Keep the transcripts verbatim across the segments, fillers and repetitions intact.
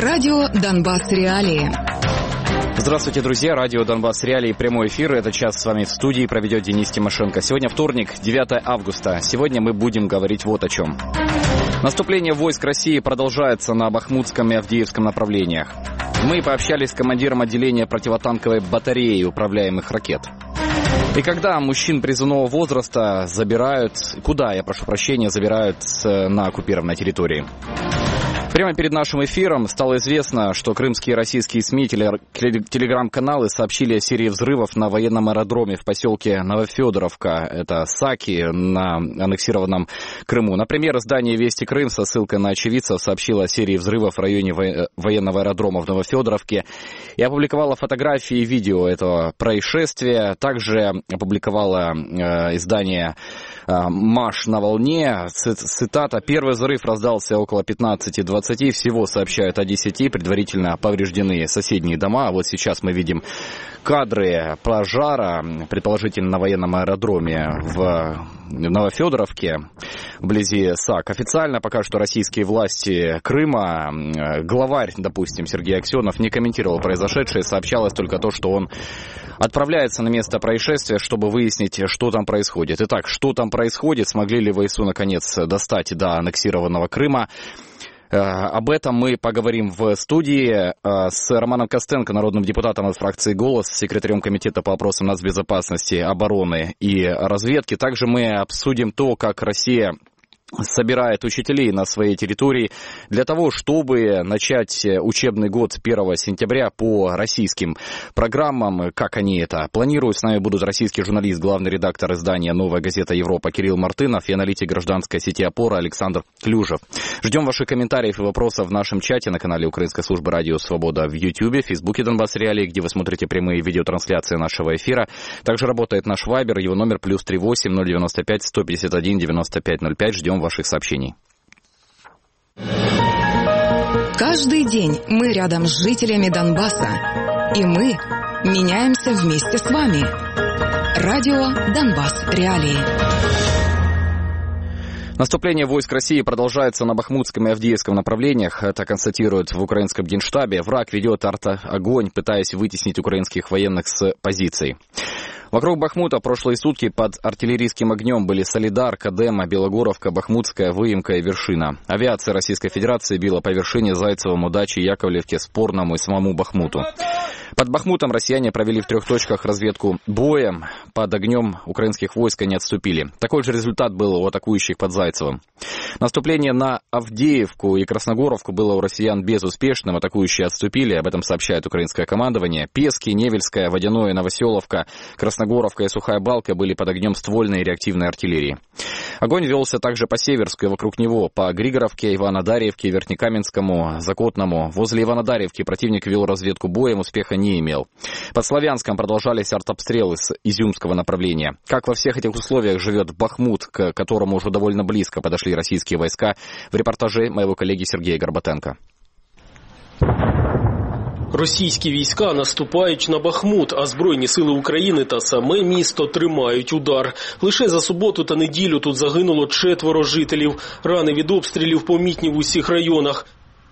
Радио «Донбасс. Реалии». Здравствуйте, друзья. Радио «Донбасс. Реалии». Прямой эфир. Этот час с вами в студии проведет Денис Тимошенко. Сегодня вторник, девятое августа. Сегодня мы будем говорить вот о чем. Наступление войск России продолжается на Бахмутском и Авдеевском направлениях. Мы пообщались с командиром отделения противотанковой батареи управляемых ракет. И когда мужчин призывного возраста забирают, куда, я прошу прощения, забирают на оккупированной территории. Прямо перед нашим эфиром стало известно, что крымские российские СМИ, телеграм-каналы сообщили о серии взрывов на военном аэродроме в поселке Новофедоровка, это Саки, на аннексированном Крыму. Например, издание «Вести Крым» со ссылкой на очевидцев сообщило о серии взрывов в районе военного аэродрома в Новофедоровке и опубликовало фотографии и видео этого происшествия. Также опубликовало э, издание э, «Маш на волне». Цитата: «Первый взрыв раздался около пятнадцати двадцати. Всего сообщают о десяти. Предварительно повреждены соседние дома. Вот сейчас мы видим кадры пожара, предположительно на военном аэродроме в Новофедоровке, вблизи САК. Официально пока что российские власти Крыма, главарь, допустим, Сергей Аксенов, не комментировал произошедшее. Сообщалось только то, что он отправляется на место происшествия, чтобы выяснить, что там происходит. Итак, что там происходит? Смогли ли ВСУ наконец достать до аннексированного Крыма? Об этом мы поговорим в студии с Романом Костенко, народным депутатом от фракции «Голос», секретарем комитета по вопросам нацбезопасности, обороны и разведки. Также мы обсудим то, как Россия собирает учителей на своей территории для того, чтобы начать учебный год первого сентября по российским программам. Как они это планируют? С нами будут российский журналист, главный редактор издания «Новая газета Европа» Кирилл Мартынов и аналитик гражданской сети «Опора» Александр Клюжев. Ждем ваших комментариев и вопросов в нашем чате на канале Украинской службы «Радио Свобода» в Ютьюбе, в Фейсбуке «Донбасс Реалии», где вы смотрите прямые видеотрансляции нашего эфира. Также работает наш вайбер, его номер плюс три восемь ноль девяносто пять сто пятьдесят один девяносто пять ноль пять. Ждем ваших сообщений. Каждый день мы рядом с жителями Донбасса, и мы меняемся вместе с вами. Радио «Донбасс. Реалии». Наступление войск России продолжается на Бахмутском и Авдеевском направлениях. Это констатируют в украинском генштабе. Враг ведет арт-огонь, пытаясь вытеснить украинских военных с позиций. Вокруг Бахмута прошлые сутки под артиллерийским огнем были Солидар, Кадема, Белогоровка, Бахмутская, Выемка и Вершина. Авиация Российской Федерации била по Вершине, Зайцевому, Даче, Яковлевке, Спорному и самому Бахмуту. Под Бахмутом россияне провели в трех точках разведку боем. Под огнем украинских войск они отступили. Такой же результат был у атакующих под Зайцевым. Наступление на Авдеевку и Красногоровку было у россиян безуспешным. Атакующие отступили, об этом сообщает украинское командование. Пески, Невельская, Водяное, Новоселовка, Красногоровка и Сухая Балка были под огнем ствольной и реактивной артиллерии. Огонь велся также по Северску и вокруг него, по Григоровке, Иванодарьевке, Верхнекаменскому, Закотному. Возле Иванодарьевки противник вел разведку боем, успеха не имел. Под Славянском продолжались артобстрелы с изюмского направления. Как во всех этих условиях живет Бахмут, к которому уже довольно близко подошли российские войска, в репортаже моего коллеги Сергея Горбатенко. Російські війська наступають на Бахмут, а Збройні сили України та саме місто тримають удар. Лише за суботу та неділю тут загинуло четверо жителів. Рани від обстрілів помітні в усіх районах.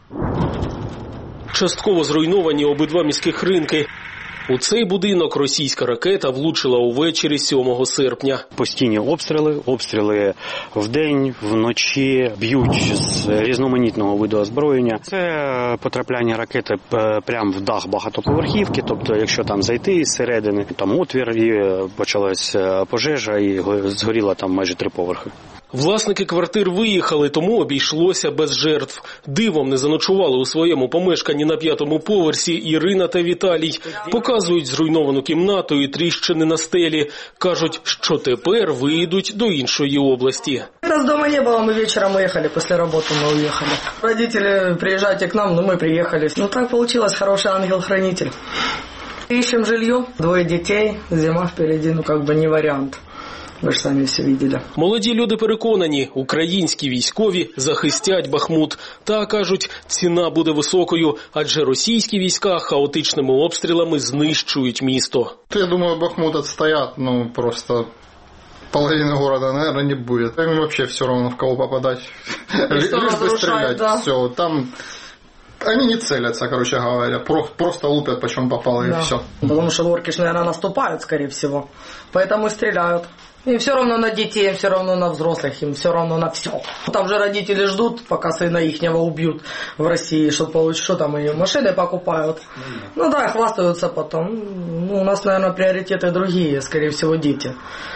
Частково зруйновані обидва міських ринки. У цей будинок російська ракета влучила увечері сьомого серпня. Постійні обстріли, обстріли вдень, вночі, б'ють з різноманітного виду озброєння. Це потрапляння ракети прямо в дах багатоповерхівки, тобто якщо там зайти зсередини, там отвір і почалась пожежа і згоріла там майже три поверхи. Власники квартир виїхали, тому обійшлося без жертв. Дивом не заночували у своєму помешканні на п'ятому поверсі Ірина та Віталій. Показують зруйновану кімнату і тріщини на стелі. Кажуть, що тепер виїдуть до іншої області. Нас дома не було, ми вечором уїхали, після роботи ми уїхали. Родители, приїжджайте к нам, но ми приїхали. Ну так вийшло, хороший ангел-хранитель. Ищем жилье, двоє дітей, зима впереди, ну как бы не варіант. Ви ж самі все бачили. Молоді люди переконані, українські військові захистять Бахмут. Та, кажуть, ціна буде високою, адже російські війська хаотичними обстрілами знищують місто. Я думаю, Бахмут отстоят, ну просто половины города, наверное, не будет. Им вообще все равно в кого попадать. Лишь бы стрелять. Да. Все, там Они не целятся, короче говоря, просто лупят, почем попало, и да. все. Потому что орки, наверное, наступают, скорее всего. Поэтому и стреляют. Им все равно на детей, им все равно на взрослых, им все равно на все. Там же родители ждут, пока сына ихнего убьют в России, чтобы получить, что там, и машины покупают. Ну да, хвастаются потом. Ну, у нас, наверное, приоритеты другие, скорее всего, дети.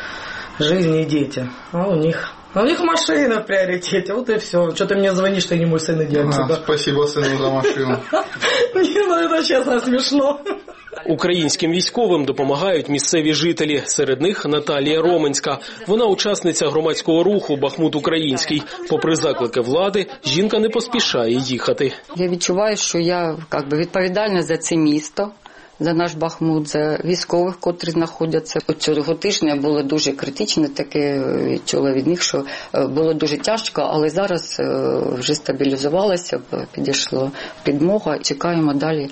Жизнь и дети. А у них... А у них машина в приоритете, вот и все. Что ты мне звонишь, ты не мой сын, иди отсюда. Спасибо сыну за машину. Не, ну это честно смешно. Українським військовим допомагають місцеві жителі. Серед них Наталія Роменська. Вона учасниця громадського руху «Бахмут Український». Попри заклики влади, жінка не поспішає їхати. Я відчуваю, що я як би, відповідальна за це місто, за наш Бахмут, за військових, котрі знаходяться. Цього тижня було дуже критично, таке відчула від них, що було дуже тяжко, але зараз вже стабілізувалося, підійшла підмога. Чекаємо далі,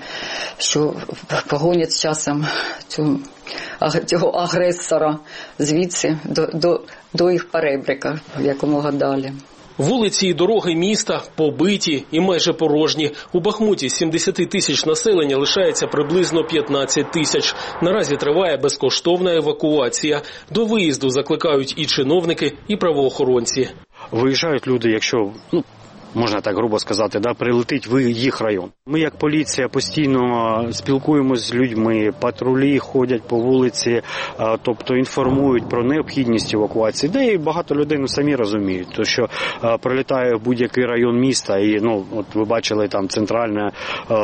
що погонять з часом цю, цього агресора звідси до, до, до їх перебріка, якомога далі. Вулиці і дороги міста побиті і майже порожні. У Бахмуті з сімдесят тисяч населення лишається приблизно п'ятнадцять тисяч. Наразі триває безкоштовна евакуація. До виїзду закликають і чиновники, і правоохоронці. Виїжджають люди, якщо... ну, можна так грубо сказати, да, прилетить в їх район. Ми, як поліція, постійно спілкуємося з людьми, патрулі ходять по вулиці, тобто інформують про необхідність евакуації. Де і багато людей ну, самі розуміють, то що прилітає в будь-який район міста, і ну, от ви бачили, там центральна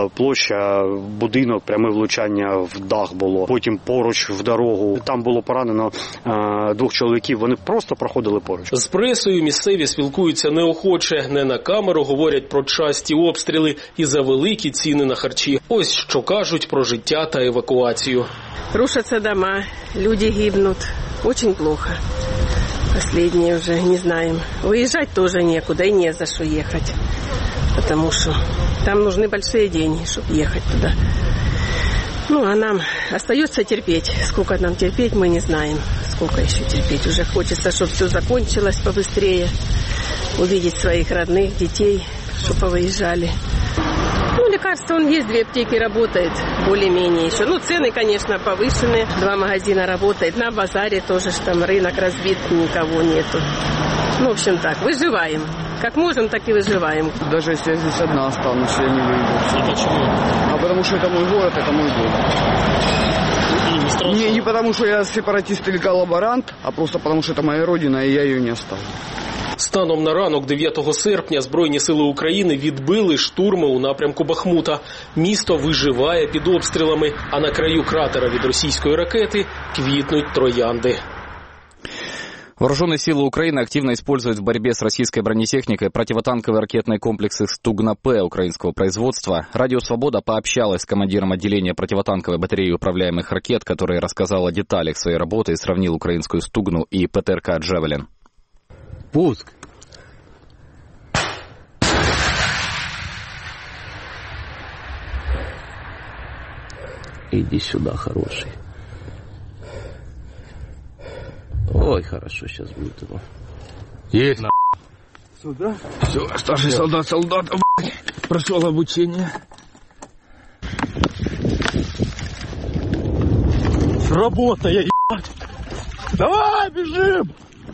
площа, будинок, пряме влучання в дах було, потім поруч в дорогу. Там було поранено двох чоловіків, вони просто проходили поруч. З пресою місцеві спілкуються неохоче, не на камеру, говорять про часті обстріли і за великі ціни на харчі. Ось що кажуть про життя та евакуацію. Рушатся дома, люди гибнут. Очень плохо. Последние уже не знаем. Выезжать тоже некуда и не за что ехать. Потому что там нужны большие деньги, чтобы ехать туда. Ну, а нам остается терпеть. Сколько нам терпеть, мы не знаем. Сколько еще терпеть. Уже хочется, чтобы все закончилось побыстрее. Увидеть своих родных, детей, чтобы повыезжали. Ну, лекарства, он есть, две аптеки работает, более-менее еще. Ну, цены, конечно, повышены. Два магазина работает. На базаре тоже, там рынок разбит, никого нету. Ну, в общем так, выживаем. Как можем, так и выживаем. Даже если я здесь одна останусь, я не выйду. А почему? А потому что это мой город, это мой дом. Не, не потому что я сепаратист или коллаборант, а просто потому что это моя родина, и я ее не оставлю. Станом на ранок дев'ятого серпня Збройні сили України відбили штурми у напрямку Бахмута. Місто виживає під обстрілами, а на краю кратера від російської ракети квітнуть троянди. Вооруженные силы Украины активно используют в борьбе с российской бронетехникой противотанковые ракетные комплексы «Стугна-П» украинского производства. Радио «Свобода» пообщалась с командиром отделения противотанковой батареи управляемых ракет, который рассказал о деталях своей работы и сравнил украинскую «Стугну» и ПТРК «Джавелин». Пуск. Иди сюда, хороший. Ой, хорошо, сейчас будет его. Есть. На... Сюда? Все, старший Все. солдат, солдат, прошел обучение. Работа, я ебать. Давай, бежим!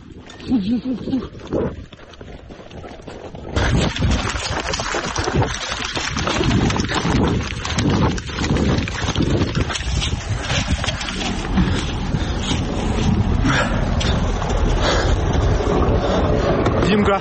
Димка.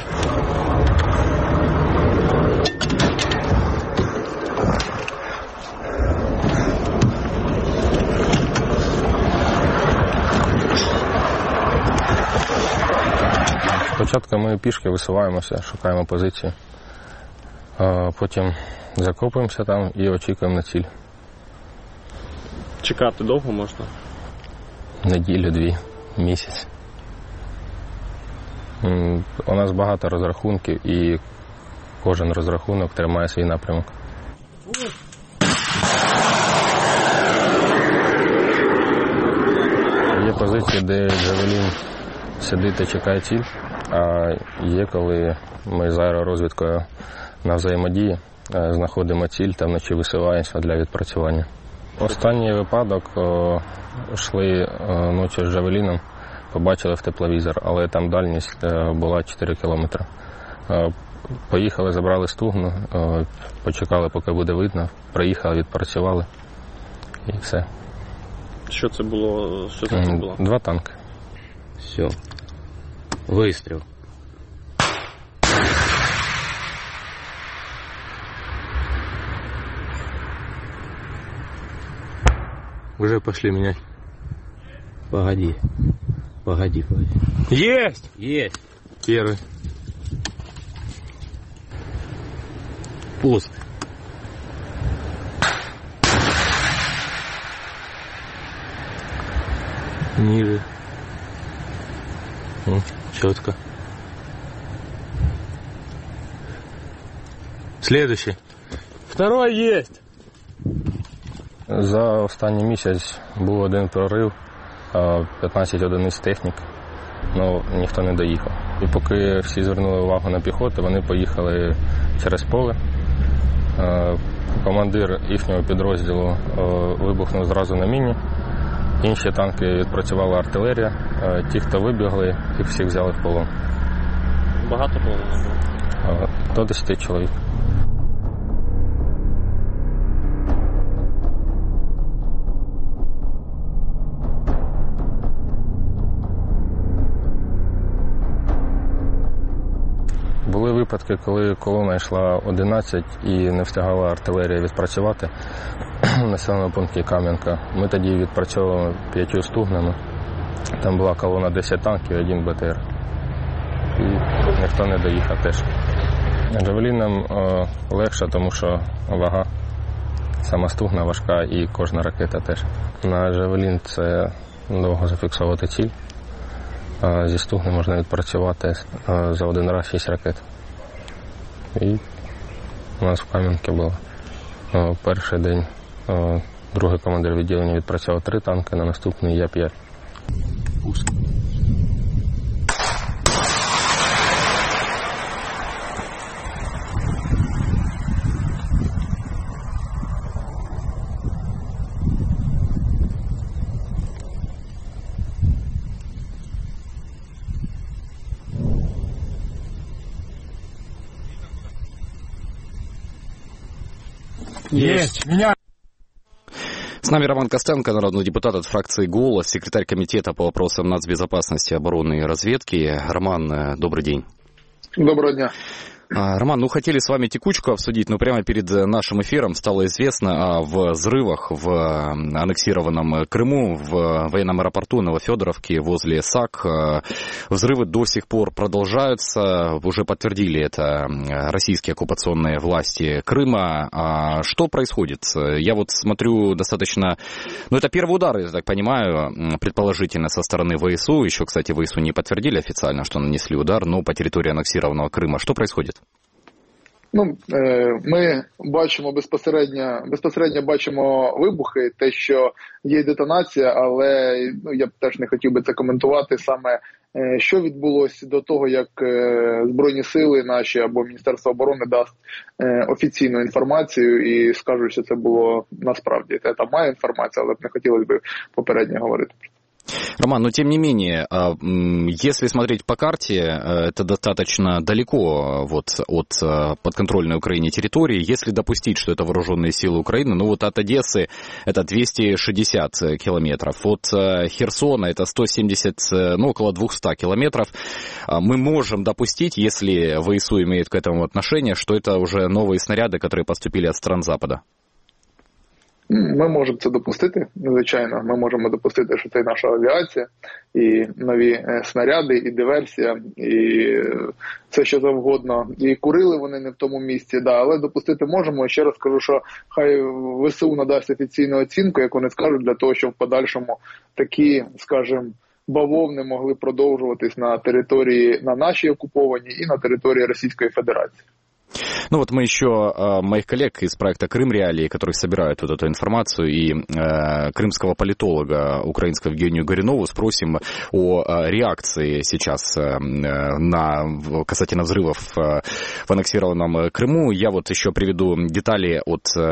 Спочатку ми пішки висуваємося, шукаємо позиції, а потім закопуємося там і очікуємо на ціль. Чекати довго можна? Неділю-дві, місяць. У нас багато розрахунків і кожен розрахунок тримає свій напрямок. Є позиції, де Джавелін сидить та чекає ціль, а є, коли ми з аеророзвідкою на взаємодії, знаходимо ціль та вночі висуваємося для відпрацювання. Останній випадок о, йшли о, ночі з Джавеліном, побачили в тепловізор, але там дальність о, була чотири кілометри. О, поїхали, забрали стугну, о, почекали, поки буде видно, приїхали, відпрацювали і все. Що це було? Що це було? Два танки. Все. Вистріл. Уже пошли менять. Погоди. Погоди, погоди. Есть! Есть. Первый. Пуск. Ниже. Ну, четко. Следующий. Второй есть. За останній місяць був один прорив, п'ятнадцять одиниць технік, але ніхто не доїхав. І поки всі звернули увагу на піхоту, вони поїхали через поле. Командир їхнього підрозділу вибухнув зразу на міні. Інші танки відпрацювала артилерія. Ті, хто вибігли, їх всіх взяли в полон. Багато було? До десяти чоловік. Були випадки, коли колона йшла одинадцять і не встигала артилерія відпрацювати в населеному пункті Кам'янка. Ми тоді відпрацьовували п'ятью стугнами. Там була колона десять танків і один Б Т Р. І ніхто не доїхав теж. Джавелінам легше, тому що вага, сама стугна важка і кожна ракета теж. На Джавелін це довго зафіксувати ціль. Зі стугни можна відпрацювати за один раз шість ракет. І у нас в Кам'янці було перший день. Другий командир відділення відпрацював три танки, на наступний я п'ять. Пуск. Есть. Меня. С нами Роман Костенко, народный депутат от фракции «Голос», секретарь комитета по вопросам нацбезопасности, обороны и разведки. Роман, добрый день. Доброго дня. Роман, ну хотели с вами текучку обсудить, но прямо перед нашим эфиром стало известно о взрывах в аннексированном Крыму, в военном аэропорту Новофедоровки возле САК. Взрывы до сих пор продолжаются, уже подтвердили это российские оккупационные власти Крыма. Что происходит? Я вот смотрю достаточно... Ну, это первый удар, я так понимаю, предположительно со стороны ВСУ. Еще, кстати, ВСУ не подтвердили официально, что нанесли удар, но по территории аннексированного Крыма. Что происходит? Ну, ми бачимо безпосередньо, безпосередньо бачимо вибухи, те, що є детонація, але ну, я б теж не хотів би це коментувати саме, що відбулося до того, як Збройні сили наші або Міністерство оборони дасть офіційну інформацію і скажуть, що це було насправді. Це там має інформація, але б не хотілося б попередньо говорити. Роман, но тем не менее, если смотреть по карте, это достаточно далеко вот от подконтрольной Украине территории. Если допустить, что это вооруженные силы Украины, ну вот от Одессы это двести шестьдесят километров, от Херсона это сто семьдесят, ну около двести километров. Мы можем допустить, если ВСУ имеет к этому отношение, что это уже новые снаряды, которые поступили от стран Запада. Ми можемо це допустити, звичайно, ми можемо допустити, що це і наша авіація, і нові снаряди, і диверсія, і все що завгодно. І курили вони не в тому місці, да, але допустити можемо. І ще раз кажу, що хай ВСУ надасть офіційну оцінку, як вони скажуть, для того, щоб в подальшому такі, скажімо, бавовни могли продовжуватись на території, на нашій окупованій і на території Російської Федерації. Ну вот мы еще э, моих коллег из проекта «Крым Реалии», которые собирают вот эту информацию, и э, крымского политолога украинского Евгению Горюнову спросим о э, реакции сейчас э, на, касательно взрывов э, в аннексированном Крыму. Я вот еще приведу детали от э,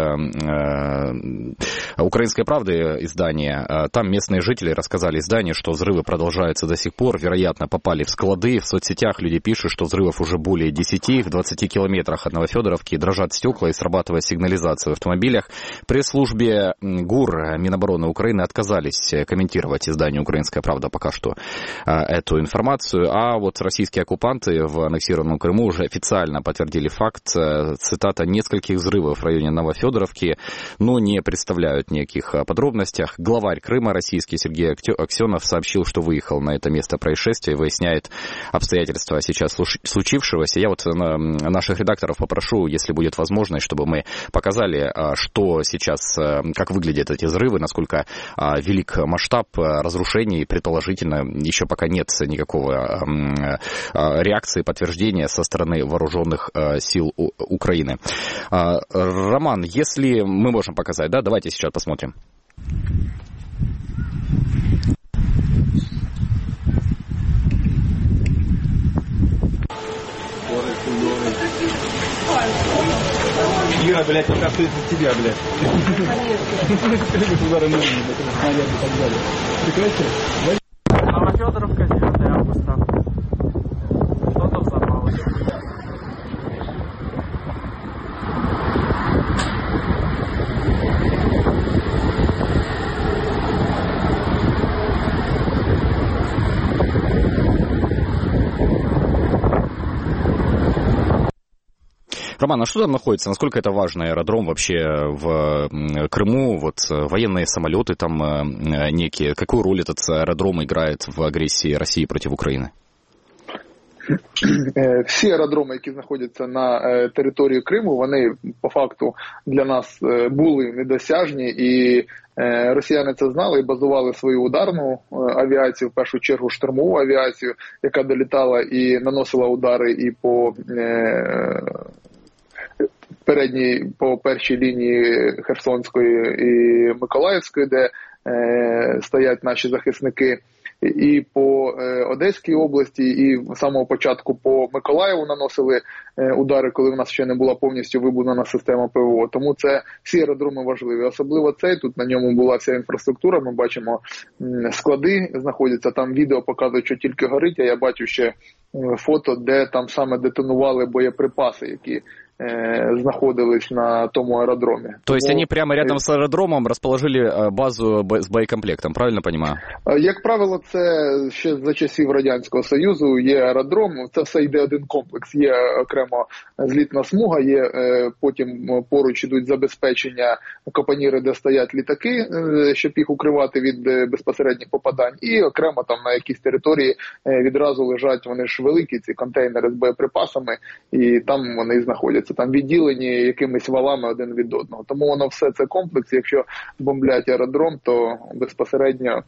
э, «Украинской правды» издания. Там местные жители рассказали изданию, что взрывы продолжаются до сих пор, вероятно, попали в склады. В соцсетях люди пишут, что взрывов уже более десяти, в двадцати километрах от Новофедоровки дрожат стекла и срабатывает сигнализация в автомобилях. В пресс-службе ГУР Минобороны Украины отказались комментировать изданию «Украинская правда» пока что эту информацию. А вот российские оккупанты в аннексированном Крыму уже официально подтвердили факт, цитата, нескольких взрывов в районе Новофедоровки, но не представляют никаких подробностях. Главарь Крыма российский Сергей Аксенов сообщил, что выехал на это место происшествия, выясняет обстоятельства сейчас случившегося. Я вот наших редакторов попрошу, если будет возможность, чтобы мы показали, что сейчас, как выглядят эти взрывы, насколько велик масштаб разрушений. Предположительно, еще пока нет никакого реакции, подтверждения со стороны вооруженных сил Украины. Роман, если мы можем показать, да, давайте сейчас посмотрим. Ира, блядь, это касается тебя, блядь. Удары ноги, снаряды и так далее. Прекрати. Новофедоровка, девятое августа. Что-то взорвалось. Роман, а что там находится? Насколько это важный аэродром вообще в Крыму? Вот военные самолеты там некие. Какую роль этот аэродром играет в агрессии Росії проти України? Всі аеродроми, які знаходяться на території Криму, вони по факту для нас були недосяжні, і росіяни це знали і базували свою ударну авіацію, в першу чергу штурмову авіацію, яка долітала і наносила удари і по передній, по першій лінії Херсонської і Миколаївської, де е, стоять наші захисники, і по е, Одеській області, і з самого початку по Миколаєву наносили е, удари, коли в нас ще не була повністю вибудована система ПВО. Тому це всі аеродроми важливі. Особливо цей, тут на ньому була вся інфраструктура, ми бачимо м, склади знаходяться, там відео показують, що тільки горить, а я бачу ще е, фото, де там саме детонували боєприпаси, які знаходились на тому аэродроме. То есть они прямо рядом с аэродромом расположили базу з боєкомплектом, правильно розумію? Як правило, це ще за часів Радянського Союзу є аеродром, це все йде один комплекс. Є окремо злітна смуга, є потім поруч ідуть забезпечення капоніри, де стоять літаки, щоб їх укривати від безпосередніх попадань, і окремо там на якійсь території відразу лежать, вони ж великі, ці контейнери з боєприпасами, і там вони знаходяться. Там відділені якимись валами один від одного. Тому воно все це комплекс. Якщо бомблять аеродром, то безпосередньо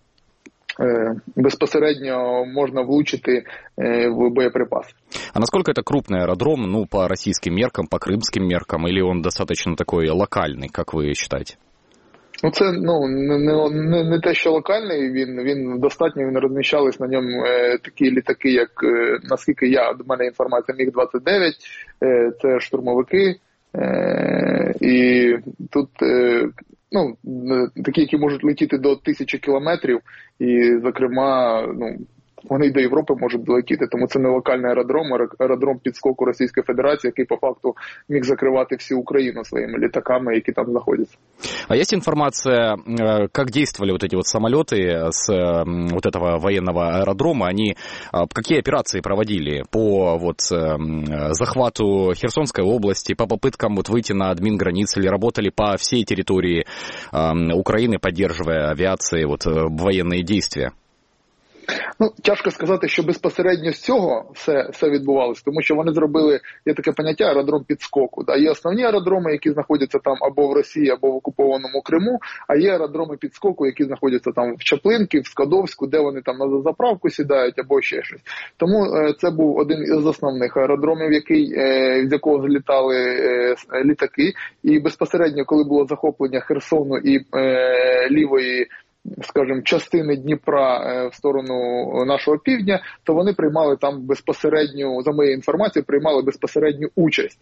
безпосередньо можно влучити в боеприпасы. А насколько это крупный аэродром, ну, по российским меркам, по крымским меркам, или он достаточно такой локальный, как вы считаете? Ну, це ну, не, не, не те, що локальний, він, він достатньо, він розміщались на ньому е, такі літаки, як, е, наскільки я, до мене інформація, міг двадцять дев'ять, е, це штурмовики, е, і тут, е, ну, такі, які можуть летіти до тисячі кілометрів, і, зокрема, ну, вони й до Європи можуть долетіти, тому це не локальний аеродром, а аеродром підскоку Російської Федерації, який по факту міг закривати всю Україну своими літаками, які там знаходяться. А есть информация, как действовали вот эти вот самолеты с вот этого военного аэродрома? Они какие операции проводили по вот захвату Херсонской области, по попыткам вот выйти на админграницы, или работали по всей территории Украины, поддерживая авиацией вот военные действия? Ну, тяжко сказати, що безпосередньо з цього все, все відбувалося, тому що вони зробили, є таке поняття аеродром підскоку. Да? Є основні аеродроми, які знаходяться там або в Росії, або в окупованому Криму, а є аеродроми підскоку, які знаходяться там в Чаплинці, в Скадовську, де вони там на заправку сідають або ще щось. Тому е, це був один із основних аеродромів, який, е, з якого злітали е, літаки. І безпосередньо, коли було захоплення Херсону і е, лівої, скажімо, частини Дніпра в сторону нашого півдня, то вони приймали там безпосередню, за моєю інформацією, приймали безпосередню участь.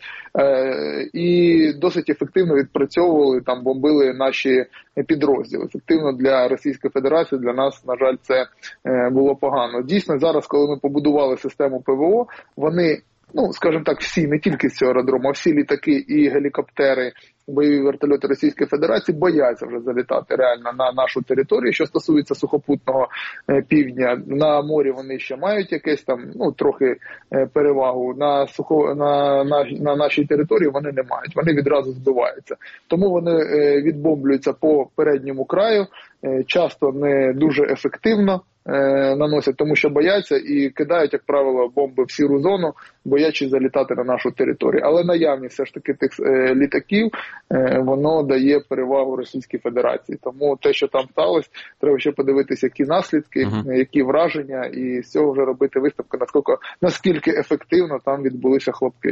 Е, і досить ефективно відпрацьовували, там бомбили наші підрозділи. Ефективно для Російської Федерації, для нас, на жаль, це е, було погано. Дійсно, зараз, коли ми побудували систему ПВО, вони, ну, скажімо так, всі, не тільки з цього аеродрому, а всі літаки і гелікоптери, бойові вертольоти Російської Федерації бояться вже залітати реально на нашу територію, що стосується сухопутного е, півдня. На морі вони ще мають якесь там, ну, трохи е, перевагу. На, сухо, на, на, на нашій території вони не мають, вони відразу збиваються. Тому вони е, відбомблюються по передньому краю, е, часто не дуже ефективно е, наносять, тому що бояться і кидають, як правило, бомби в сіру зону, боячись залітати на нашу територію. Але наявність все ж таки тих е, літаків, воно дає перевагу Російській Федерації. Тому те, що там сталося, треба ще подивитися, які наслідки, uh-huh. які враження, і з цього вже робити виставку, наскільки, наскільки ефективно там відбулися хлопки.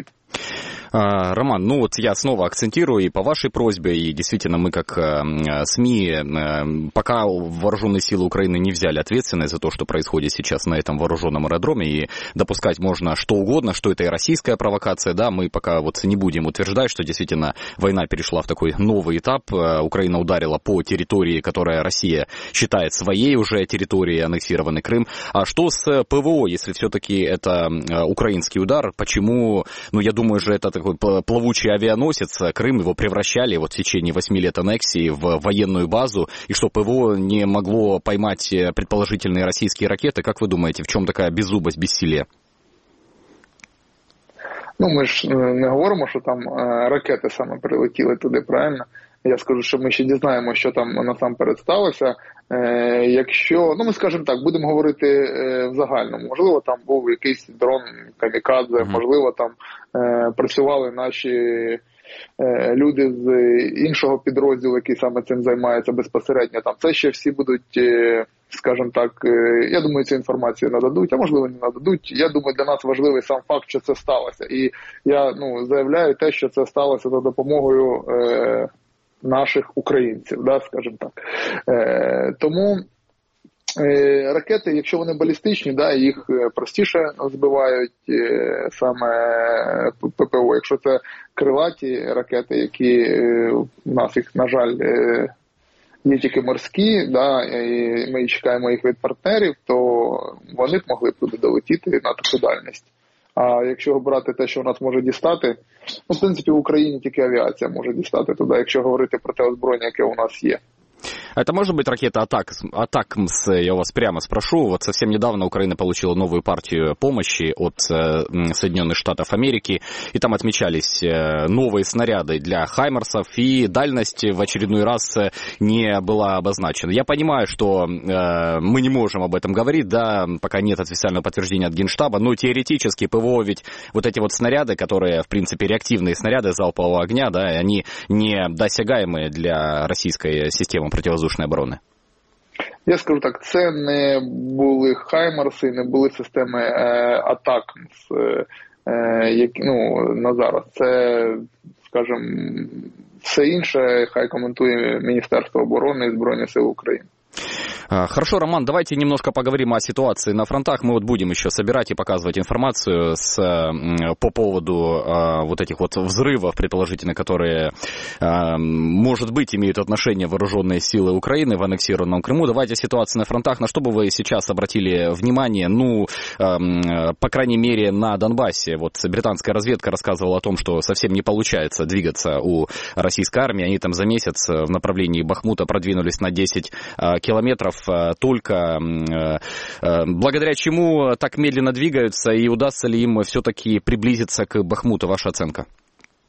А, Роман, ну вот я снова акцентирую и по вашей просьбе, и действительно мы как э, СМИ, э, пока вооруженные силы Украины не взяли ответственность за то, что происходит сейчас на этом вооруженном аэродроме, и допускать можно что угодно, что это и российская провокация, да, мы пока вот не будем утверждать, что действительно война перешла в такой новый этап, Украина ударила по территории, которая Россия считает своей уже территорией, аннексированный Крым. А что с ПВО, если все-таки это украинский удар, почему, ну я думаю же, это такой плавучий авианосец, Крым, его превращали вот в течение восьми лет аннексии в военную базу, и что ПВО не могло поймать предположительные российские ракеты. Как вы думаете, в чем такая беззубость, бессилие? Ну, ми ж не говоримо, що там ракети саме прилетіли туди, правильно? Я скажу, що ми ще дізнаємо, що там насамперед сталося. Е, якщо, ну ми скажемо так, будемо говорити е, в загальному. Можливо, там був якийсь дрон камікадзе, mm-hmm. можливо, там е, працювали наші е, люди з іншого підрозділу, який саме цим займається безпосередньо. Там це ще всі будуть, е, скажімо так, е, я думаю, цю інформацію нададуть, а можливо не нададуть. Я думаю, для нас важливий сам факт, що це сталося. І я ну, заявляю те, що це сталося за допомогою е, наших українців, да, скажімо так. Е, тому е, ракети, якщо вони балістичні, да, їх простіше збивають е, саме ППО. Якщо це крилаті ракети, які е, у нас їх, на жаль, е, є тільки морські, да, і ми чекаємо їх від партнерів, то вони б могли б туди долетіти на таку дальність. А якщо брати те, що у нас може дістати, ну, в принципі, в Україні тільки авіація може дістати туди, якщо говорити про те озброєння, яке у нас є. Это может быть ракета «Атакмс», «Атакмс», я вас прямо спрошу. Вот совсем недавно Украина получила новую партию помощи от Соединенных Штатов Америки, и там отмечались новые снаряды для «Хаймерсов», и дальность в очередной раз не была обозначена. Я понимаю, что мы не можем об этом говорить, да, пока нет официального подтверждения от Генштаба, но теоретически ПВО ведь вот эти вот снаряды, которые, в принципе, реактивные снаряды залпового огня, да, они недосягаемые для российской системы противовоздушної оборони? Я скажу так, це не були «Хаймерси», не були системи е, «Атакмс», е, які, ну, на зараз. Це, скажімо, все інше хай коментує Міністерство оборони і Збройні Сили України. Хорошо, Роман, давайте немножко поговорим о ситуации на фронтах. Мы вот будем еще собирать и показывать информацию с, по поводу э, вот этих вот взрывов, предположительно, которые, э, может быть, имеют отношение вооруженные силы Украины в аннексированном Крыму. Давайте ситуацию на фронтах. На что бы вы сейчас обратили внимание? Ну, э, по крайней мере, на Донбассе. Вот британская разведка рассказывала о том, что совсем не получается двигаться у российской армии. Они там за месяц в направлении Бахмута продвинулись на десять э, километров. Только благодаря чему так медленно двигаются, и удастся ли им все-таки приблизиться к Бахмуту? Ваша оценка?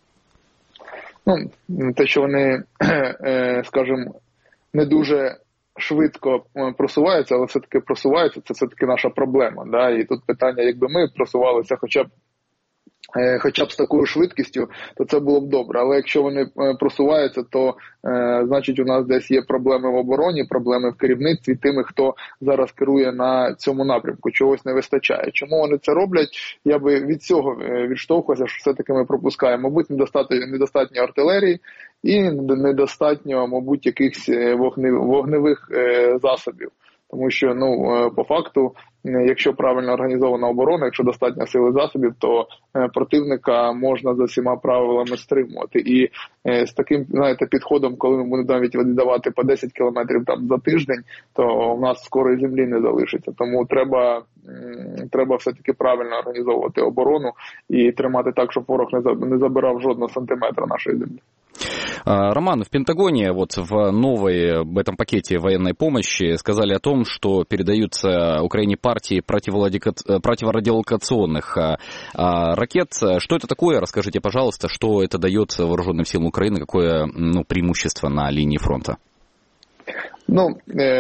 Ну, те, що вони, скажімо, не дуже швидко просувається, але все-таки просувається, це все-таки наша проблема. Да? І тут питання, якби ми просувалися хоча б хоча б з такою швидкістю, то це було б добре. Але якщо вони просуваються, то е, значить у нас десь є проблеми в обороні, проблеми в керівництві, тими, хто зараз керує на цьому напрямку. Чогось не вистачає. Чому вони це роблять? Я би від цього відштовхувався, що все-таки ми пропускаємо. Мабуть, недостатньо, недостатньо артилерії і недостатньо, мабуть, якихось вогневих е, засобів. Тому що, ну, по факту, якщо правильно організована оборона, якщо достатньо сили засобів, то противника можна за всіма правилами стримувати. І з таким, знаєте, підходом, коли ми будемо навіть віддавати по десять кілометрів там за тиждень, то в нас скоро і землі не залишиться. Тому треба, треба все-таки правильно організовувати оборону і тримати так, щоб ворог не забирав жодного сантиметра нашої землі. Роман, в Пентагоне вот в новой, в этом пакете военной помощи сказали о том, что передаются Украине партии противорадиолокационных ракет. Что это такое? Расскажите, пожалуйста, что это дает вооруженным силам Украины, какое, ну, преимущество на линии фронта? Ну,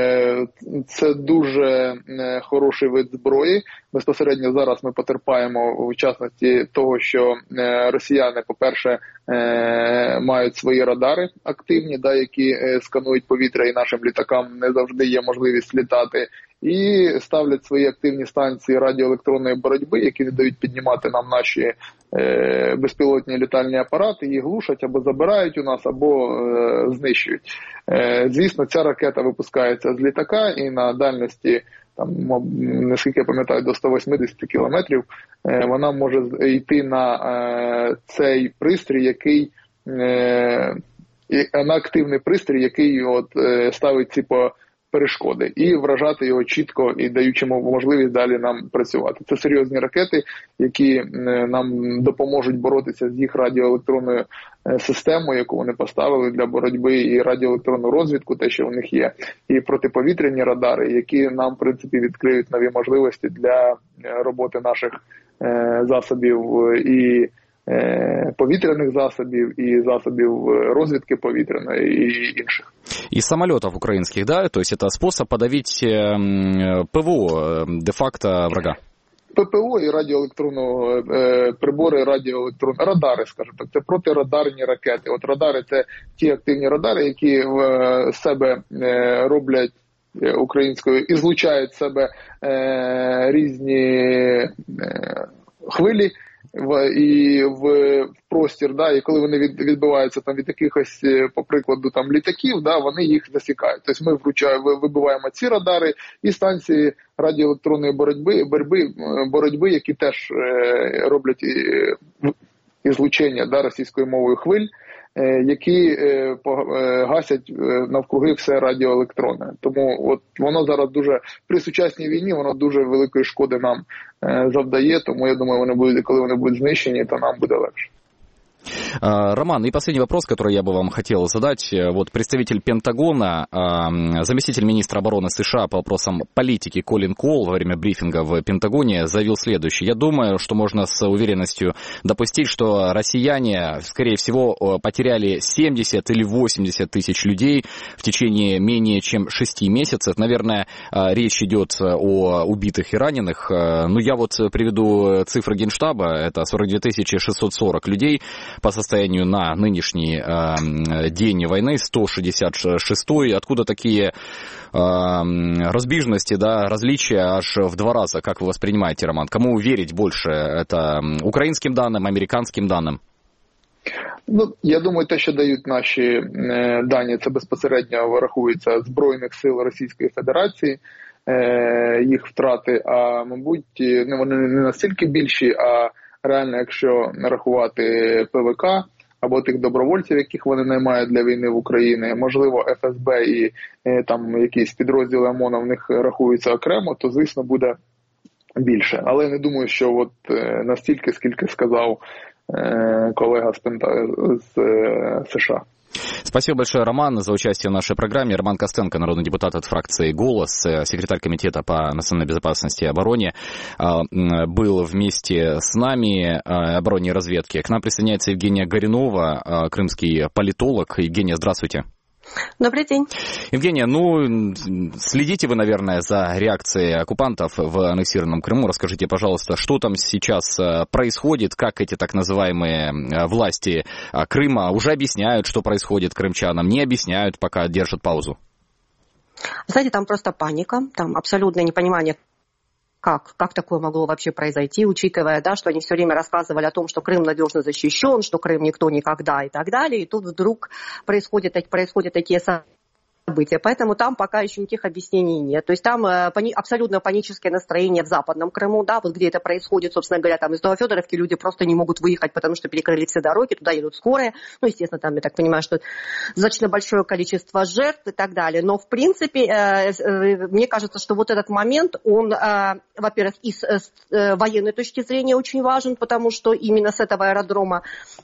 це дуже хороший вид зброї. Безпосередньо зараз ми потерпаємо в частності того, що росіяни, по-перше, мають свої радари активні, да, які сканують повітря, і нашим літакам не завжди є можливість літати, і ставлять свої активні станції радіоелектронної боротьби, які не дають піднімати нам наші е, безпілотні літальні апарати, їх глушать або забирають у нас, або е, знищують. Е, звісно, ця ракета випускається з літака і на дальності, там, наскільки я пам'ятаю, до сто вісімдесят кілометрів, е, вона може йти на е, цей пристрій, який е, на активний пристрій, який от, е, ставить ці по перешкоди, і вражати його чітко і даючи можливість далі нам працювати. Це серйозні ракети, які нам допоможуть боротися з їх радіоелектронною системою, яку вони поставили для боротьби, і радіоелектронну розвідку, те, що у них є, і протиповітряні радари, які нам, в принципі, відкриють нові можливості для роботи наших засобів і повітряних засобів, и засобів розвідки повітряної, и інших. И самолетов украинских, да? То есть это способ подавить ПВО де-факто врага? ППО і радіоелектронного е, прибори, радіоелектронні радари, скажімо так, це протирадарні ракети. От радари – це ті активні радари, які в е, себе е, роблять українською і злучають в себе е, різні е, хвилі, В, і в, в простір, да, і коли вони від, відбиваються там від якихось, по прикладу, там літаків, да, вони їх засікають. Тобто ми вручаємо, вибиваємо ці радари і станції радіоелектронної боротьби, боротьби, боротьби які теж е, роблять і, і злучення, да, російською мовою хвиль, е, які е, гасять навкруги все радіоелектронне. Тому от воно зараз дуже, при сучасній війні, воно дуже великої шкоди нам завдає, тому я думаю, вони будуть, коли вони будуть знищені, то нам буде легше. Роман, и последний вопрос, который я бы вам хотел задать. Вот представитель Пентагона, заместитель министра обороны США по вопросам политики Колин Коул во время брифинга в Пентагоне заявил следующее. Я думаю, что можно с уверенностью допустить, что россияне, скорее всего, потеряли семьдесят или восемьдесят тысяч людей в течение менее чем шести месяцев. Наверное, речь идет о убитых и раненых. Но я вот приведу цифры Генштаба. Это сорок две тысячи шестьсот сорок людей. По состоянию на нынешний э, день войны, сто шестьдесят шестой. Откуда такие э, разбежности, да, различия аж в два раза? Как вы воспринимаете, Роман? Кому верить больше? Это украинским данным, американским данным? Ну, я думаю, те, що дають наші е, дані, це безпосередньо врахується Збройних сил Російської Федерації, е, їх втрати, а, мабуть, не, вони не настільки більші, а реально, якщо рахувати ПВК або тих добровольців, яких вони наймають для війни в Україні, можливо, еф ес бе і, і там якісь підрозділи ОМОНа в них рахуються окремо, то, звісно, буде більше. Але я не думаю, що от настільки, скільки сказав е, колега з, Пента... з е, США. Спасибо большое, Роман, за участие в нашей программе. Роман Костенко, народный депутат от фракции «Голос», секретарь Комитета по национальной безопасности и обороне, был вместе с нами, обороне и разведке. К нам присоединяется Евгения Горюнова, крымский политолог. Евгения, здравствуйте. Добрый день. Евгения, ну, следите вы, наверное, за реакцией оккупантов в аннексированном Крыму. Расскажите, пожалуйста, что там сейчас происходит, как эти так называемые власти Крыма уже объясняют, что происходит крымчанам, не объясняют, пока держат паузу? Знаете, там просто паника, там абсолютное непонимание, Как, как такое могло вообще произойти, учитывая, да, что они все время рассказывали о том, что Крым надежно защищен, что Крым никто никогда и так далее. И тут вдруг происходят, происходят такие события. Поэтому там пока еще никаких объяснений нет. То есть там э, пани- абсолютно паническое настроение в Западном Крыму, да, вот где это происходит, собственно говоря, там из Новофедоровки люди просто не могут выехать, потому что перекрыли все дороги, туда едут скорые. Ну, естественно, там, я так понимаю, что достаточно большое количество жертв и так далее. Но, в принципе, э, э, мне кажется, что вот этот момент, он, э, во-первых, и с э, военной точки зрения очень важен, потому что именно с этого аэродрома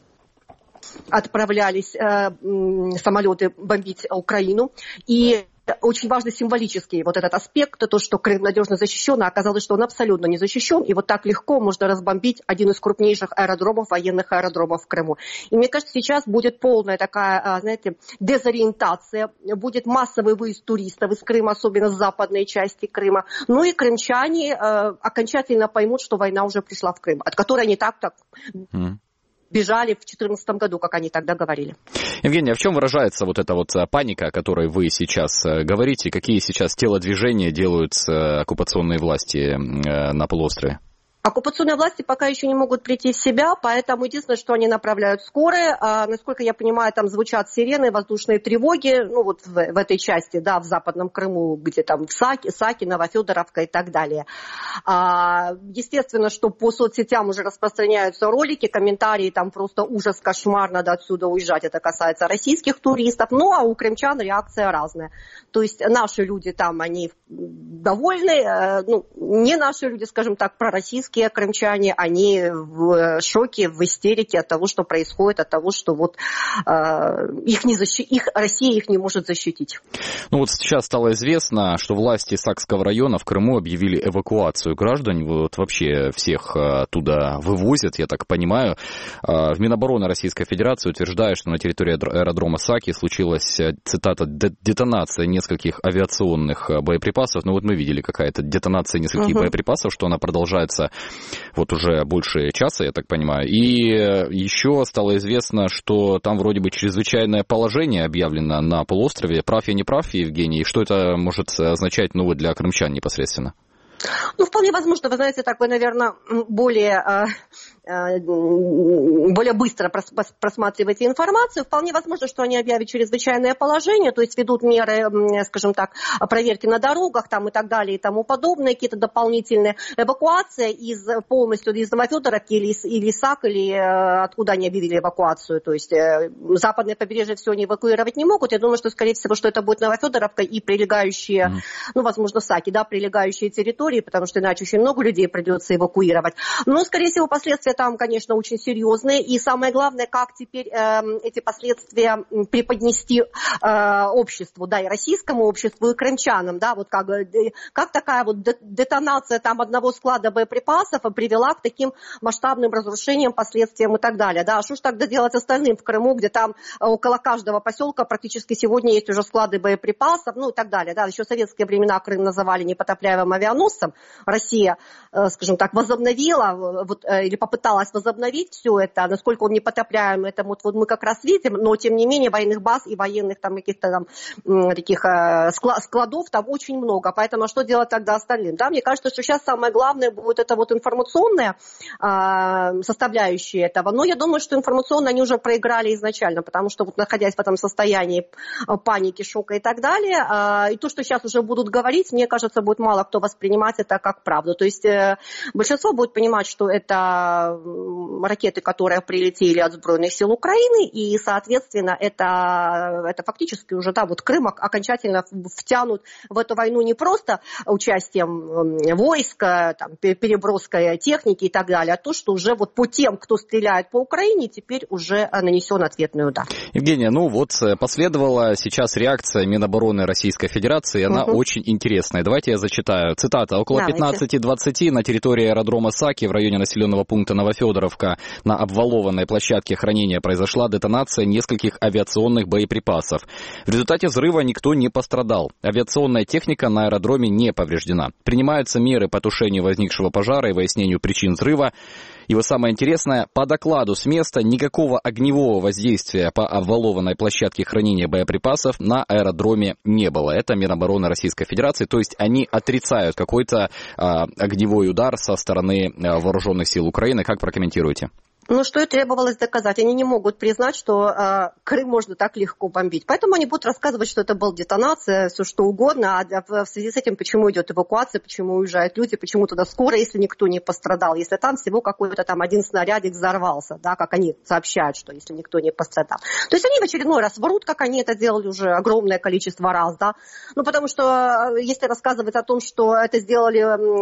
отправлялись э, самолеты бомбить Украину. И очень важный символический вот этот аспект, то, что Крым надежно защищен, а оказалось, что он абсолютно не защищен, и вот так легко можно разбомбить один из крупнейших аэродромов, военных аэродромов в Крыму. И мне кажется, сейчас будет полная такая, знаете, дезориентация, будет массовый выезд туристов из Крыма, особенно с западной части Крыма. Ну и крымчане э, окончательно поймут, что война уже пришла в Крым, от которой они так-так... Mm. бежали в две тысячи четырнадцатом году, как они тогда говорили. Евгения, а в чем выражается вот эта вот паника, о которой вы сейчас говорите? Какие сейчас телодвижения делают оккупационные власти на полуострове? Оккупационные власти пока еще не могут прийти в себя, поэтому единственное, что они направляют скорые. А, насколько я понимаю, там звучат сирены, воздушные тревоги, ну вот в, в этой части, да, в Западном Крыму, где там Саки, Саки, Новофедоровка и так далее. А, естественно, что по соцсетям уже распространяются ролики, комментарии, там просто ужас, кошмар, надо отсюда уезжать. Это касается российских туристов. Ну, а у крымчан реакция разная. То есть наши люди там, они довольны, ну, не наши люди, скажем так, пророссийские, крымчане, они в шоке, в истерике от того, что происходит, от того, что вот э, их, не защи... их Россия их не может защитить. Ну вот сейчас стало известно, что власти Сакского района в Крыму объявили эвакуацию граждан, вот вообще всех оттуда вывозят, я так понимаю. В Минобороны Российской Федерации утверждают, что на территории аэродрома Саки случилась, цитата, детонация нескольких авиационных боеприпасов. Ну вот мы видели какая-то детонация нескольких uh-huh. боеприпасов, что она продолжается вот уже больше часа, я так понимаю. И еще стало известно, что там вроде бы чрезвычайное положение объявлено на полуострове. Прав я, не прав, Евгений? И что это может означать, ну, для крымчан непосредственно? Ну, вполне возможно, вы знаете, такой, наверное, более... более быстро просматриваете информацию. Вполне возможно, что они объявят чрезвычайное положение, то есть ведут меры, скажем так, проверки на дорогах там, и так далее и тому подобное, какие-то дополнительные эвакуации из, полностью из Новофедоровки или из, или из САК, или откуда они объявили эвакуацию. То есть западное побережье все они эвакуировать не могут. Я думаю, что, скорее всего, что это будет Новофедоровка и прилегающие, mm. ну, возможно, САКи, да, прилегающие территории, потому что иначе очень много людей придется эвакуировать. Но, скорее всего, последствия там, конечно, очень серьезные. И самое главное, как теперь э, эти последствия преподнести э, обществу, да, и российскому обществу, и крымчанам, да, вот как, как такая вот детонация там одного склада боеприпасов привела к таким масштабным разрушениям, последствиям и так далее, да. А что ж тогда делать остальным в Крыму, где там около каждого поселка практически сегодня есть уже склады боеприпасов, ну и так далее, да. Еще в советские времена Крым называли непотопляемым авианосцем. Россия, э, скажем так, возобновила, вот, э, или попыталась возобновить все это, насколько он непотопляем, это вот, вот мы как раз видим, но тем не менее военных баз и военных там каких-то там таких э, складов там очень много, поэтому что делать тогда остальным? Да, мне кажется, что сейчас самое главное будет это вот информационная э, составляющая этого, но я думаю, что информационно они уже проиграли изначально, потому что вот находясь в этом состоянии паники, шока и так далее, э, и то, что сейчас уже будут говорить, мне кажется, будет мало кто воспринимать это как правду, то есть э, большинство будет понимать, что это ракеты, которые прилетели от сбройных сил Украины, и, соответственно, это, это фактически уже, да, вот Крым окончательно втянут в эту войну не просто участием войска, там, переброской техники и так далее, а то, что уже вот по тем, кто стреляет по Украине, теперь уже нанесен ответный удар. Евгения, ну вот последовала сейчас реакция Минобороны Российской Федерации, она угу. очень интересная. Давайте я зачитаю. Цитата. Около пятнадцать двадцать на территории аэродрома Саки в районе населенного пункта Новофедоровка на обвалованной площадке хранения произошла детонация нескольких авиационных боеприпасов. В результате взрыва никто не пострадал. Авиационная техника на аэродроме не повреждена. Принимаются меры по тушению возникшего пожара и выяснению причин взрыва. И вот самое интересное, по докладу с места никакого огневого воздействия по обвалованной площадке хранения боеприпасов на аэродроме не было. Это Минобороны Российской Федерации, то есть они отрицают какой-то а, огневой удар со стороны а, вооруженных сил Украины. Как прокомментируете? Ну, что и требовалось доказать. Они не могут признать, что э, Крым можно так легко бомбить. Поэтому они будут рассказывать, что это была детонация, все что угодно. А в связи с этим, почему идет эвакуация, почему уезжают люди, почему туда скоро, если никто не пострадал. Если там всего какой-то там один снарядик взорвался, да, как они сообщают, что если никто не пострадал. То есть они в очередной раз врут, как они это делали уже огромное количество раз, да. Ну, потому что если рассказывать о том, что это сделали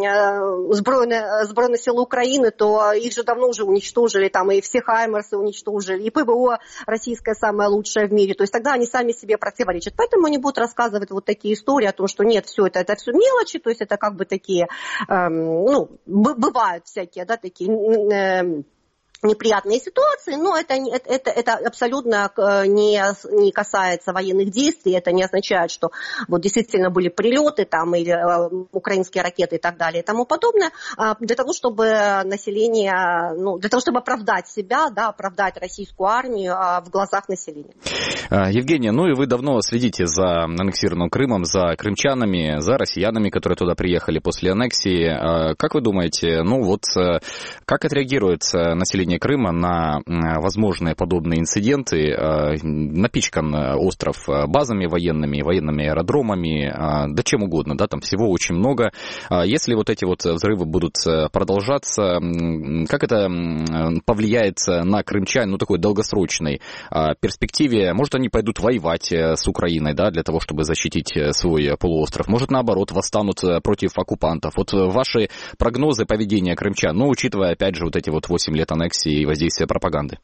э, сбройные, сбройные силы Украины, то их же давно уже уничтожили, там и все Хаймерсы уничтожили, и ПВО российское самое лучшее в мире. То есть тогда они сами себе противоречат. Поэтому они будут рассказывать вот такие истории о том, что нет, все это, это все мелочи, то есть это как бы такие, эм, ну, бывают всякие, да, такие... Эм, неприятные ситуации, но это, это, это, это абсолютно не, не касается военных действий, это не означает, что вот действительно были прилеты там, или э, украинские ракеты и так далее и тому подобное, э, для того, чтобы население, ну, для того, чтобы оправдать себя, да, оправдать российскую армию э, в глазах населения. Евгения, ну и вы давно следите за аннексированным Крымом, за крымчанами, за россиянами, которые туда приехали после аннексии. Как вы думаете, ну вот, как отреагирует население Крыма на возможные подобные инциденты? Напичкан остров базами военными, военными аэродромами, да чем угодно, да, там всего очень много. Если вот эти вот взрывы будут продолжаться, как это повлияет на крымчан, ну, такой долгосрочной перспективе? Может, они пойдут воевать с Украиной, да, для того, чтобы защитить свой полуостров? Может, наоборот, восстанут против оккупантов? Вот ваши прогнозы поведения крымчан, ну, учитывая, опять же, вот эти вот восемь лет аннексии и воздействия пропаганды?